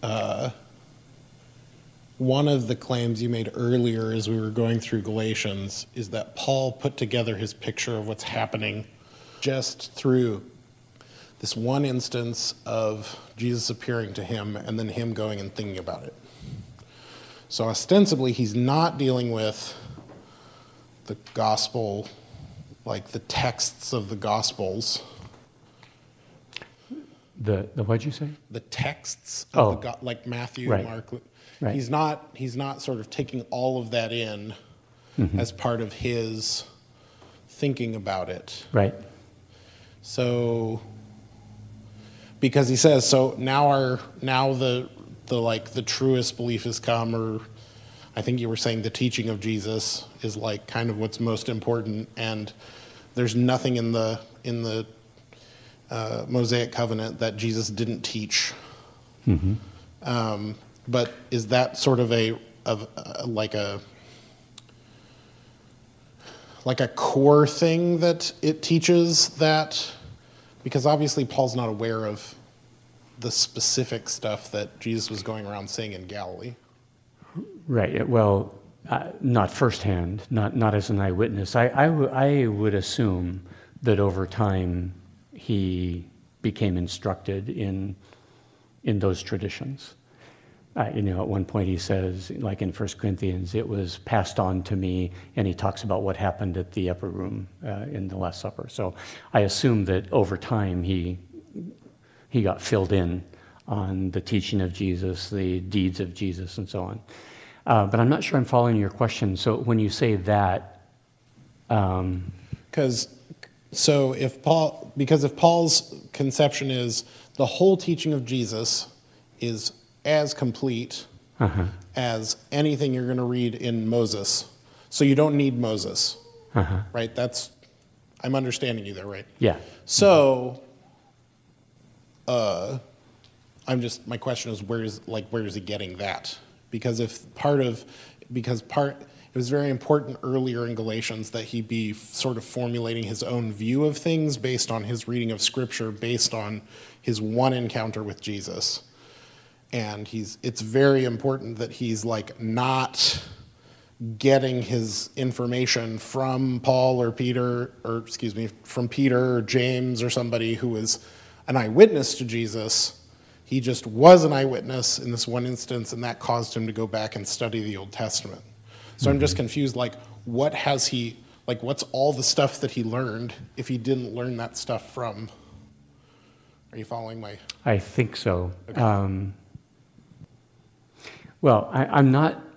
one of the claims you made earlier as we were going through Galatians is that Paul put together his picture of what's happening just through this one instance of Jesus appearing to him and then him going and thinking about it. So ostensibly, he's not dealing with the gospel, like the texts of the gospels. The what'd you say? The texts of like Matthew, right. Mark. Right. He's not sort of taking all of that in as part of his thinking about it. Right. So, because he says, so now the truest belief has come, or I think you were saying the teaching of Jesus is like kind of what's most important, and there's nothing in the Mosaic covenant that Jesus didn't teach. But is that sort of like a core thing that it teaches that? Because obviously Paul's not aware of the specific stuff that Jesus was going around saying in Galilee. Right. Well, not firsthand, not as an eyewitness. I would assume that over time he became instructed in those traditions. At one point he says, like in 1 Corinthians, it was passed on to me, and he talks about what happened at the upper room in the Last Supper. So I assume that over time he got filled in on the teaching of Jesus, the deeds of Jesus, and so on. But I'm not sure I'm following your question. So when you say that... Because if Paul's conception is the whole teaching of Jesus is as complete as anything you're going to read in Moses, so you don't need Moses, right? I'm understanding you there, right? Yeah. So, my question is, where is he getting that? Because it was very important earlier in Galatians that he be sort of formulating his own view of things based on his reading of Scripture, based on his one encounter with Jesus. And it's very important that he's not getting his information from Paul from Peter or James or somebody who was an eyewitness to Jesus. He just was an eyewitness in this one instance, and that caused him to go back and study the Old Testament. So I'm just confused, what's all the stuff that he learned if he didn't learn that stuff from? Are you following my... I think so. Okay. Well, I'm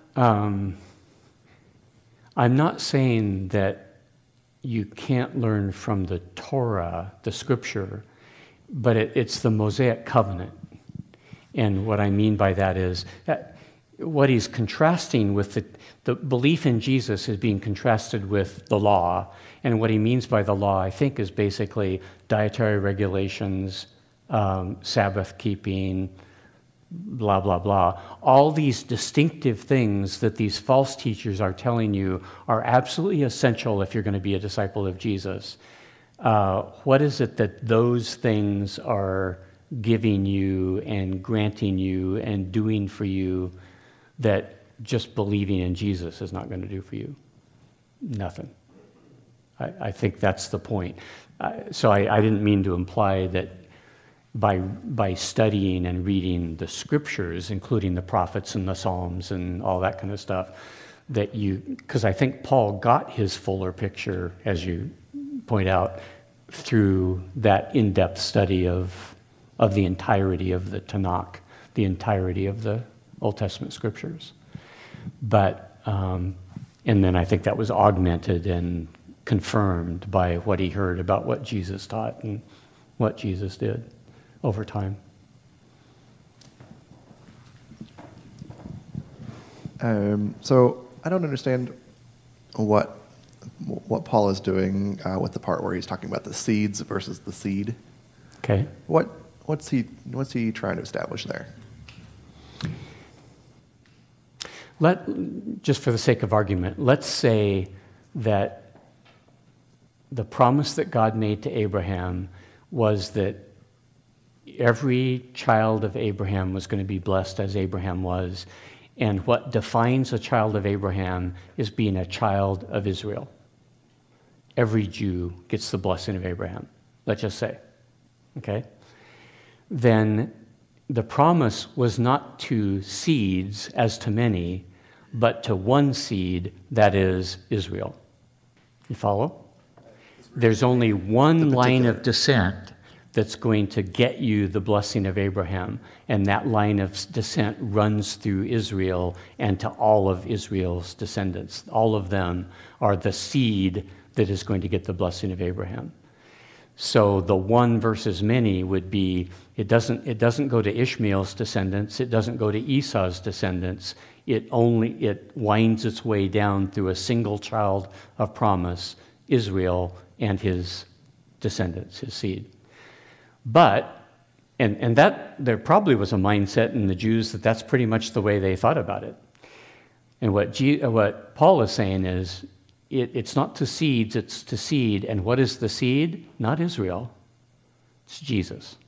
not saying that you can't learn from the Torah, the Scripture, but it's the Mosaic covenant. And what I mean by that is that what he's contrasting with the belief in Jesus is being contrasted with the law. And what he means by the law, I think, is basically dietary regulations, Sabbath keeping, blah, blah, blah. All these distinctive things that these false teachers are telling you are absolutely essential if you're going to be a disciple of Jesus. What is it that those things are giving you and granting you and doing for you that just believing in Jesus is not going to do for you? Nothing. I think that's the point. So I didn't mean to imply that by studying and reading the Scriptures, including the prophets and the Psalms and all that kind of stuff, because I think Paul got his fuller picture, as you point out, through that in-depth study of the entirety of the Tanakh, the entirety of the Old Testament Scriptures. But, and then I think that was augmented and confirmed by what he heard about what Jesus taught and what Jesus did over time. So I don't understand what Paul is doing with the part where he's talking about the seeds versus the seed. Okay. What's he trying to establish there? Just for the sake of argument, let's say that the promise that God made to Abraham was that every child of Abraham was going to be blessed as Abraham was, and what defines a child of Abraham is being a child of Israel. Every Jew gets the blessing of Abraham, let's just say, okay? Then the promise was not to seeds as to many, but to one seed, that is Israel. You follow? There's only one line of descent that's going to get you the blessing of Abraham, and that line of descent runs through Israel and to all of Israel's descendants. All of them are the seed that is going to get the blessing of Abraham. So the one versus many would be, it doesn't go to Ishmael's descendants, it doesn't go to Esau's descendants, it winds its way down through a single child of promise, Israel and his descendants, his seed. But, and that, there probably was a mindset in the Jews that that's pretty much the way they thought about it. And what Paul is saying is, it's not to seeds, it's to seed. And what is the seed? Not Israel. It's Jesus.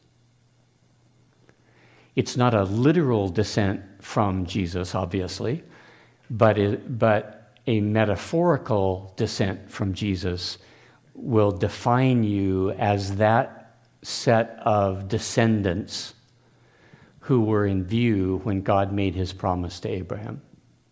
It's not a literal descent from Jesus, obviously, but a metaphorical descent from Jesus will define you as that set of descendants who were in view when God made his promise to Abraham.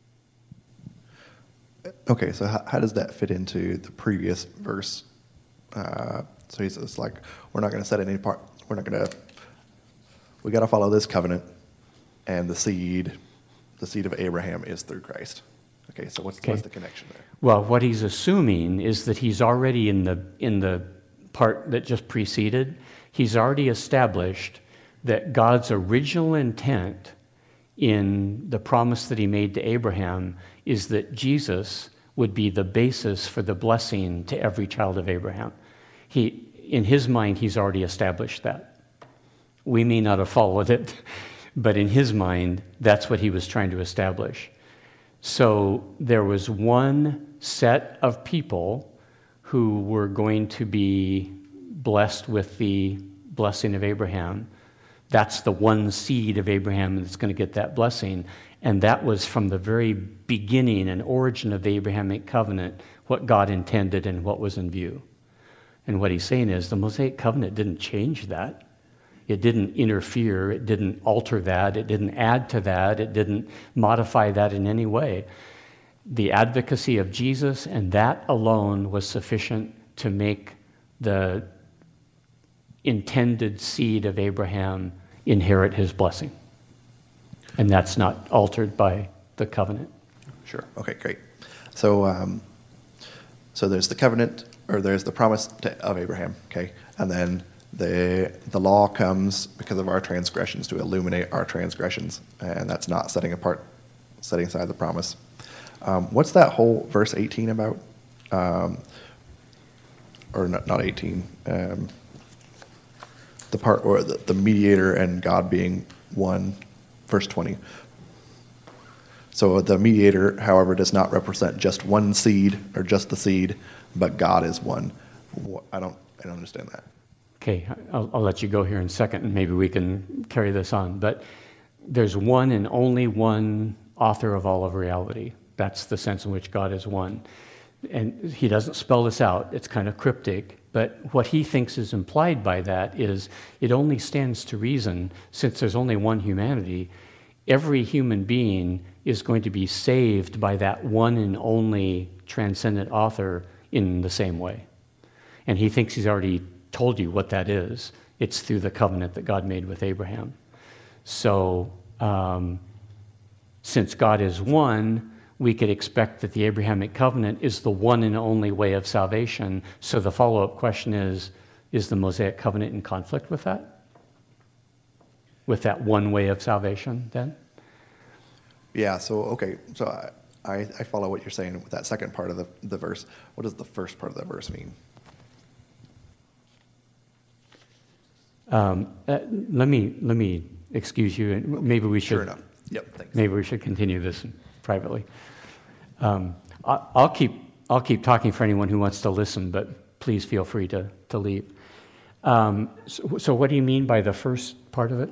Okay, so how does that fit into the previous verse? So he says, like, we're not going to set any part, we got to follow this covenant, and the seed of Abraham is through Christ. Okay, so what's the connection there? Well, what he's assuming is that he's already in the part that just preceded, he's already established that God's original intent in the promise that he made to Abraham is that Jesus would be the basis for the blessing to every child of Abraham. In his mind, he's already established that. We may not have followed it, but in his mind, that's what he was trying to establish. So there was one set of people who were going to be blessed with the blessing of Abraham. That's the one seed of Abraham that's going to get that blessing. And that was from the very beginning and origin of the Abrahamic covenant, what God intended and what was in view. And what he's saying is the Mosaic covenant didn't change that. It didn't interfere. It didn't alter that. It didn't add to that. It didn't modify that in any way. The advocacy of Jesus and that alone was sufficient to make the intended seed of Abraham inherit his blessing. And that's not altered by the covenant. Sure. Okay, great. So, so there's the covenant, or there's the promise of Abraham, okay? And then the law comes because of our transgressions to illuminate our transgressions, and that's not setting aside the promise. What's that whole verse 18 about? Or not 18. The part where the mediator and God being one, verse 20. So the mediator, however, does not represent just one seed or just the seed, but God is one. I don't understand that. Okay, I'll let you go here in a second, and maybe we can carry this on. But there's one and only one author of all of reality. That's the sense in which God is one. And he doesn't spell this out. It's kind of cryptic. But what he thinks is implied by that is it only stands to reason, since there's only one humanity, every human being is going to be saved by that one and only transcendent author in the same way. And he thinks he's already told you what that is. It's through the covenant that God made with Abraham. So, since God is one, we could expect that the Abrahamic covenant is the one and only way of salvation. So the follow-up question is the Mosaic covenant in conflict with that? With that one way of salvation, then? Yeah, so, okay, so I follow what you're saying with that second part of the verse. What does the first part of the verse mean? Let me excuse you, and maybe we should. Sure enough. Yep, thanks. Maybe we should continue this privately. I'll keep talking for anyone who wants to listen, but please feel free to leave. So what do you mean by the first part of it?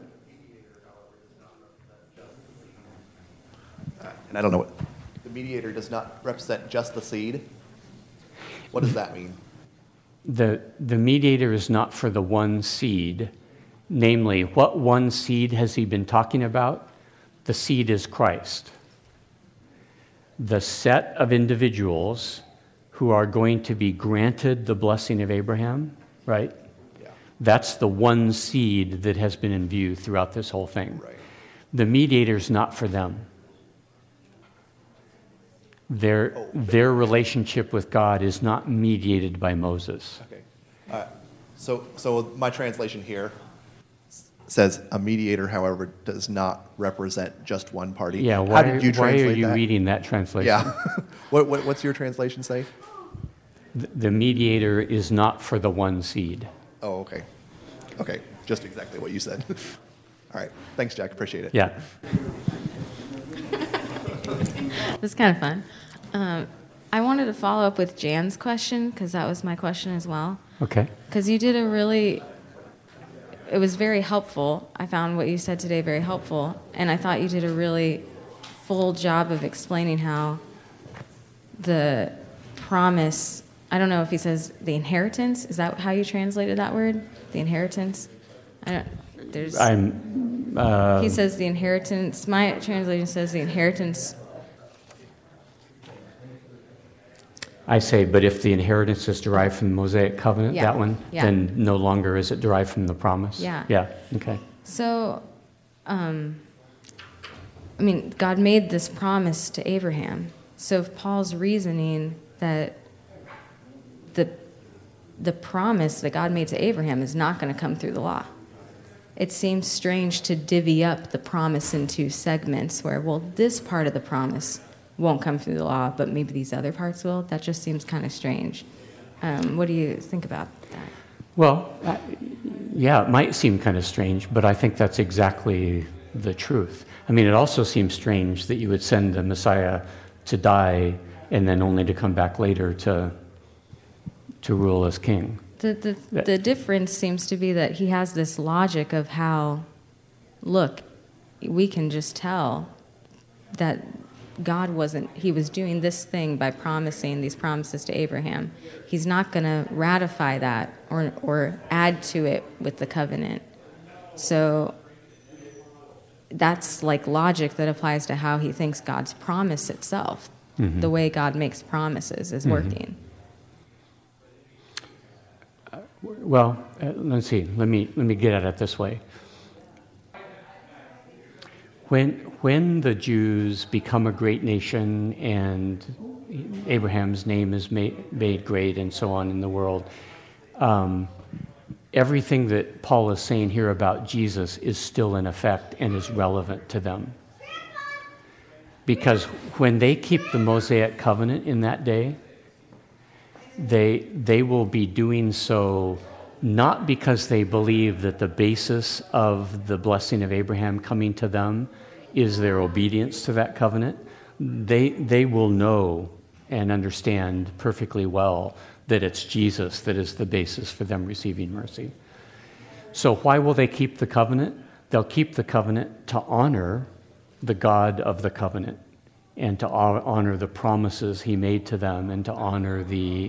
And I don't know what the mediator does not represent just the seed. What does that mean? The mediator is not for the one seed. Namely, what one seed has he been talking about? The seed is Christ. The set of individuals who are going to be granted the blessing of Abraham, right? Yeah. That's the one seed that has been in view throughout this whole thing. Right. The mediator's not for them. Their relationship with God is not mediated by Moses. Okay. So my translation here says a mediator, however, does not represent just one party. Yeah, How did you why are translate you that? reading that translation? Yeah. What's your translation say? The mediator is not for the one seed. Oh, okay. Okay, just exactly what you said. All right. Thanks, Jack. Appreciate it. Yeah. This is kind of fun. I wanted to follow up with Jan's question, because that was my question as well. Okay. Because you did it was very helpful. I found what you said today very helpful, and I thought you did a really full job of explaining how the promise, I don't know if he says the inheritance, is that how you translated that word? The inheritance? He says the inheritance, my translation says the inheritance. I say, but if the inheritance is derived from the Mosaic covenant, Yeah. that one, Yeah. then no longer is it derived from the promise. Yeah. Yeah, okay. So, God made this promise to Abraham. So if Paul's reasoning that the promise that God made to Abraham is not going to come through the law, it seems strange to divvy up the promise into segments where, well, this part of the promise won't come through the law, but maybe these other parts will. That just seems kind of strange. What do you think about that? Well, yeah, it might seem kind of strange, but I think that's exactly the truth. I mean, it also seems strange that you would send the Messiah to die and then only to come back later to rule as king. The difference seems to be that he has this logic of how, look, we can just tell that he was doing this thing by promising these promises to Abraham. He's not going to ratify that or add to it with the covenant. So that's like logic that applies to how he thinks God's promise itself, the way God makes promises, is working. Well, let's see. Let me get at it this way. When the Jews become a great nation and Abraham's name is made great and so on in the world, everything that Paul is saying here about Jesus is still in effect and is relevant to them. Because when they keep the Mosaic covenant in that day, they will be doing so not because they believe that the basis of the blessing of Abraham coming to them is their obedience to that covenant. They will know and understand perfectly well that it's Jesus that is the basis for them receiving mercy. So why will they keep the covenant? They'll keep the covenant to honor the God of the covenant and to honor the promises he made to them and to honor the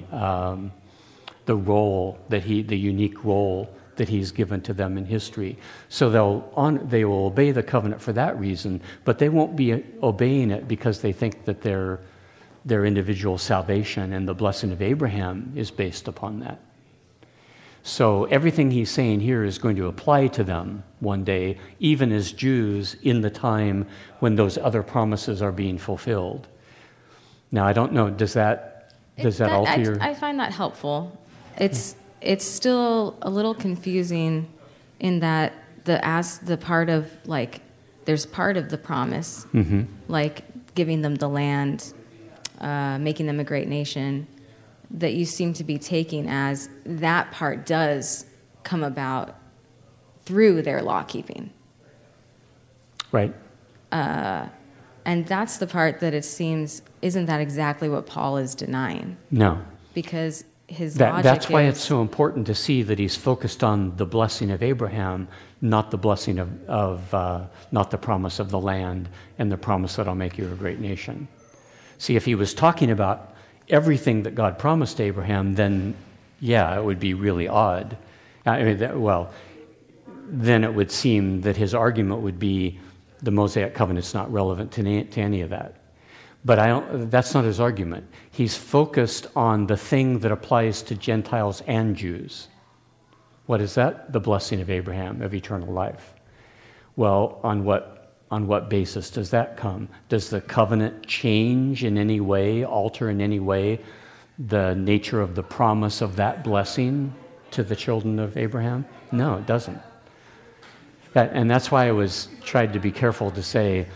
role that the unique role that he's given to them in history. So they will obey the covenant for that reason, but they won't be obeying it because they think that their individual salvation and the blessing of Abraham is based upon that. So everything he's saying here is going to apply to them one day, even as Jews in the time when those other promises are being fulfilled. Now, I don't know, does that alter your... I find that helpful. It's still a little confusing in that the part of, like, there's part of the promise, like giving them the land, making them a great nation, that you seem to be taking as that part does come about through their law keeping. Right. And that's the part that it seems, isn't that exactly what Paul is denying? No. Because his logic That's why is, it's so important to see that he's focused on the blessing of Abraham, not the blessing not the promise of the land and the promise that I'll make you a great nation. See, if he was talking about everything that God promised Abraham, then yeah, it would be really odd. I mean, then it would seem that his argument would be the Mosaic covenant's not relevant to any of that. But that's not his argument. He's focused on the thing that applies to Gentiles and Jews. What is that? The blessing of Abraham, of eternal life. Well, on what basis does that come? Does the covenant change in any way, alter in any way the nature of the promise of that blessing to the children of Abraham? No, it doesn't. And that's why I tried to be careful to say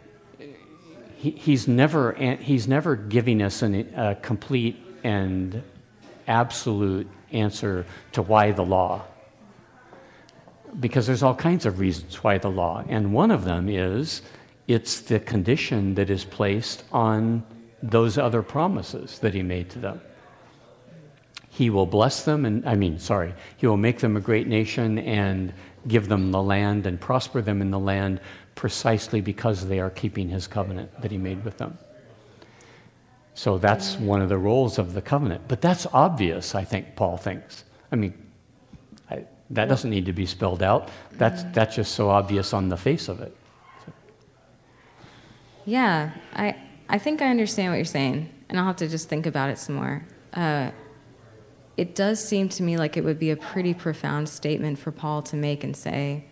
he's never giving us a complete and absolute answer to why the law. Because there's all kinds of reasons why the law. And one of them is it's the condition that is placed on those other promises that he made to them. He will bless them, he will make them a great nation and give them the land and prosper them in the land precisely because they are keeping his covenant that he made with them. So that's one of the roles of the covenant. But that's obvious, I think, Paul thinks. That doesn't need to be spelled out. That's just so obvious on the face of it. Yeah, I think I understand what you're saying, and I'll have to just think about it some more. It does seem to me like it would be a pretty profound statement for Paul to make and say,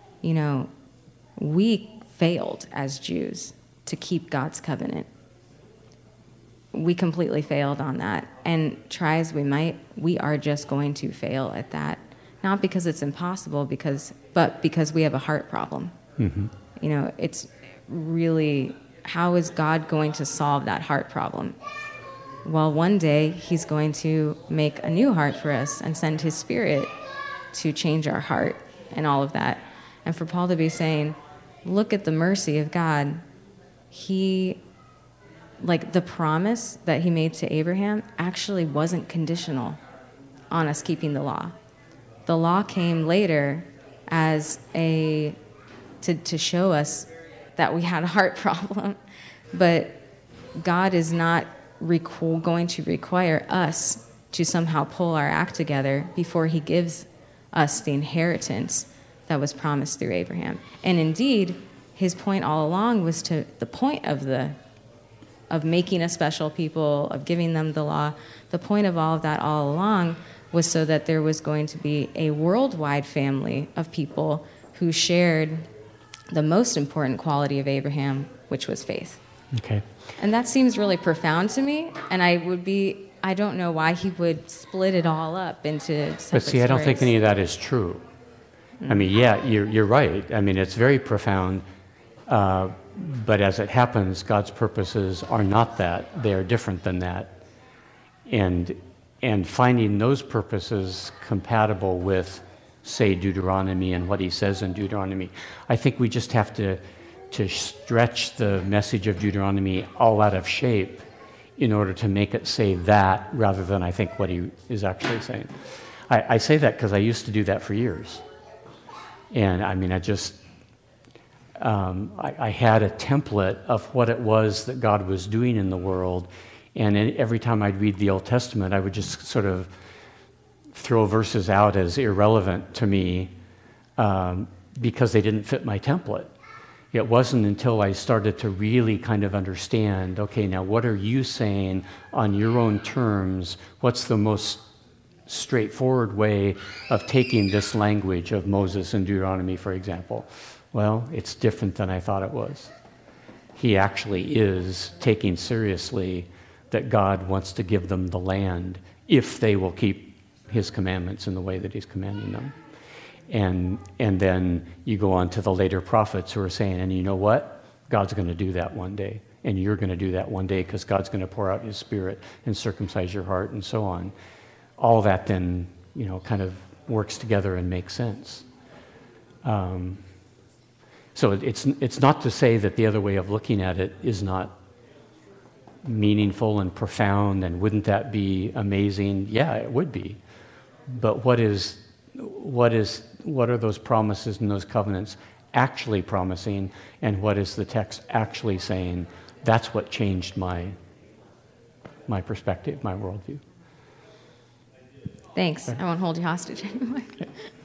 we failed as Jews to keep God's covenant. We completely failed on that. And try as we might, we are just going to fail at that. Not because it's impossible, but because we have a heart problem. Mm-hmm. It's really, how is God going to solve that heart problem? Well, one day he's going to make a new heart for us and send his Spirit to change our heart and all of that. And for Paul to be saying, look at the mercy of God. The promise that he made to Abraham actually wasn't conditional on us keeping the law. The law came later as to show us that we had a heart problem. But God is not going to require us to somehow pull our act together before he gives us the inheritance that was promised through Abraham. And indeed, his point all along was to the point of making a special people, of giving them the law. The point of all of that all along was so that there was going to be a worldwide family of people who shared the most important quality of Abraham, which was faith. Okay. And that seems really profound to me, and I don't know why he would split it all up into separate But see, I don't think stories. any of that is true. You're right. It's very profound, but as it happens, God's purposes are not that. They are different than that. And finding those purposes compatible with, say, Deuteronomy and what he says in Deuteronomy, I think we just have to stretch the message of Deuteronomy all out of shape in order to make it say that rather than, I think, what he is actually saying. I say that because I used to do that for years. And I had a template of what it was that God was doing in the world, and every time I'd read the Old Testament, I would just sort of throw verses out as irrelevant to me because they didn't fit my template. It wasn't until I started to really kind of understand, okay, now what are you saying on your own terms? What's the most straightforward way of taking this language of Moses and Deuteronomy, for example? Well, it's different than I thought it was. He actually is taking seriously that God wants to give them the land if they will keep his commandments in the way that he's commanding them. And then you go on to the later prophets who are saying, and you know what? God's going to do that one day. And you're going to do that one day because God's going to pour out his Spirit and circumcise your heart and so on. All that then, kind of works together and makes sense. So it's not to say that the other way of looking at it is not meaningful and profound, and wouldn't that be amazing? Yeah, it would be. But what are those promises and those covenants actually promising, and what is the text actually saying? That's what changed my perspective, my worldview. Thanks. I won't hold you hostage anymore.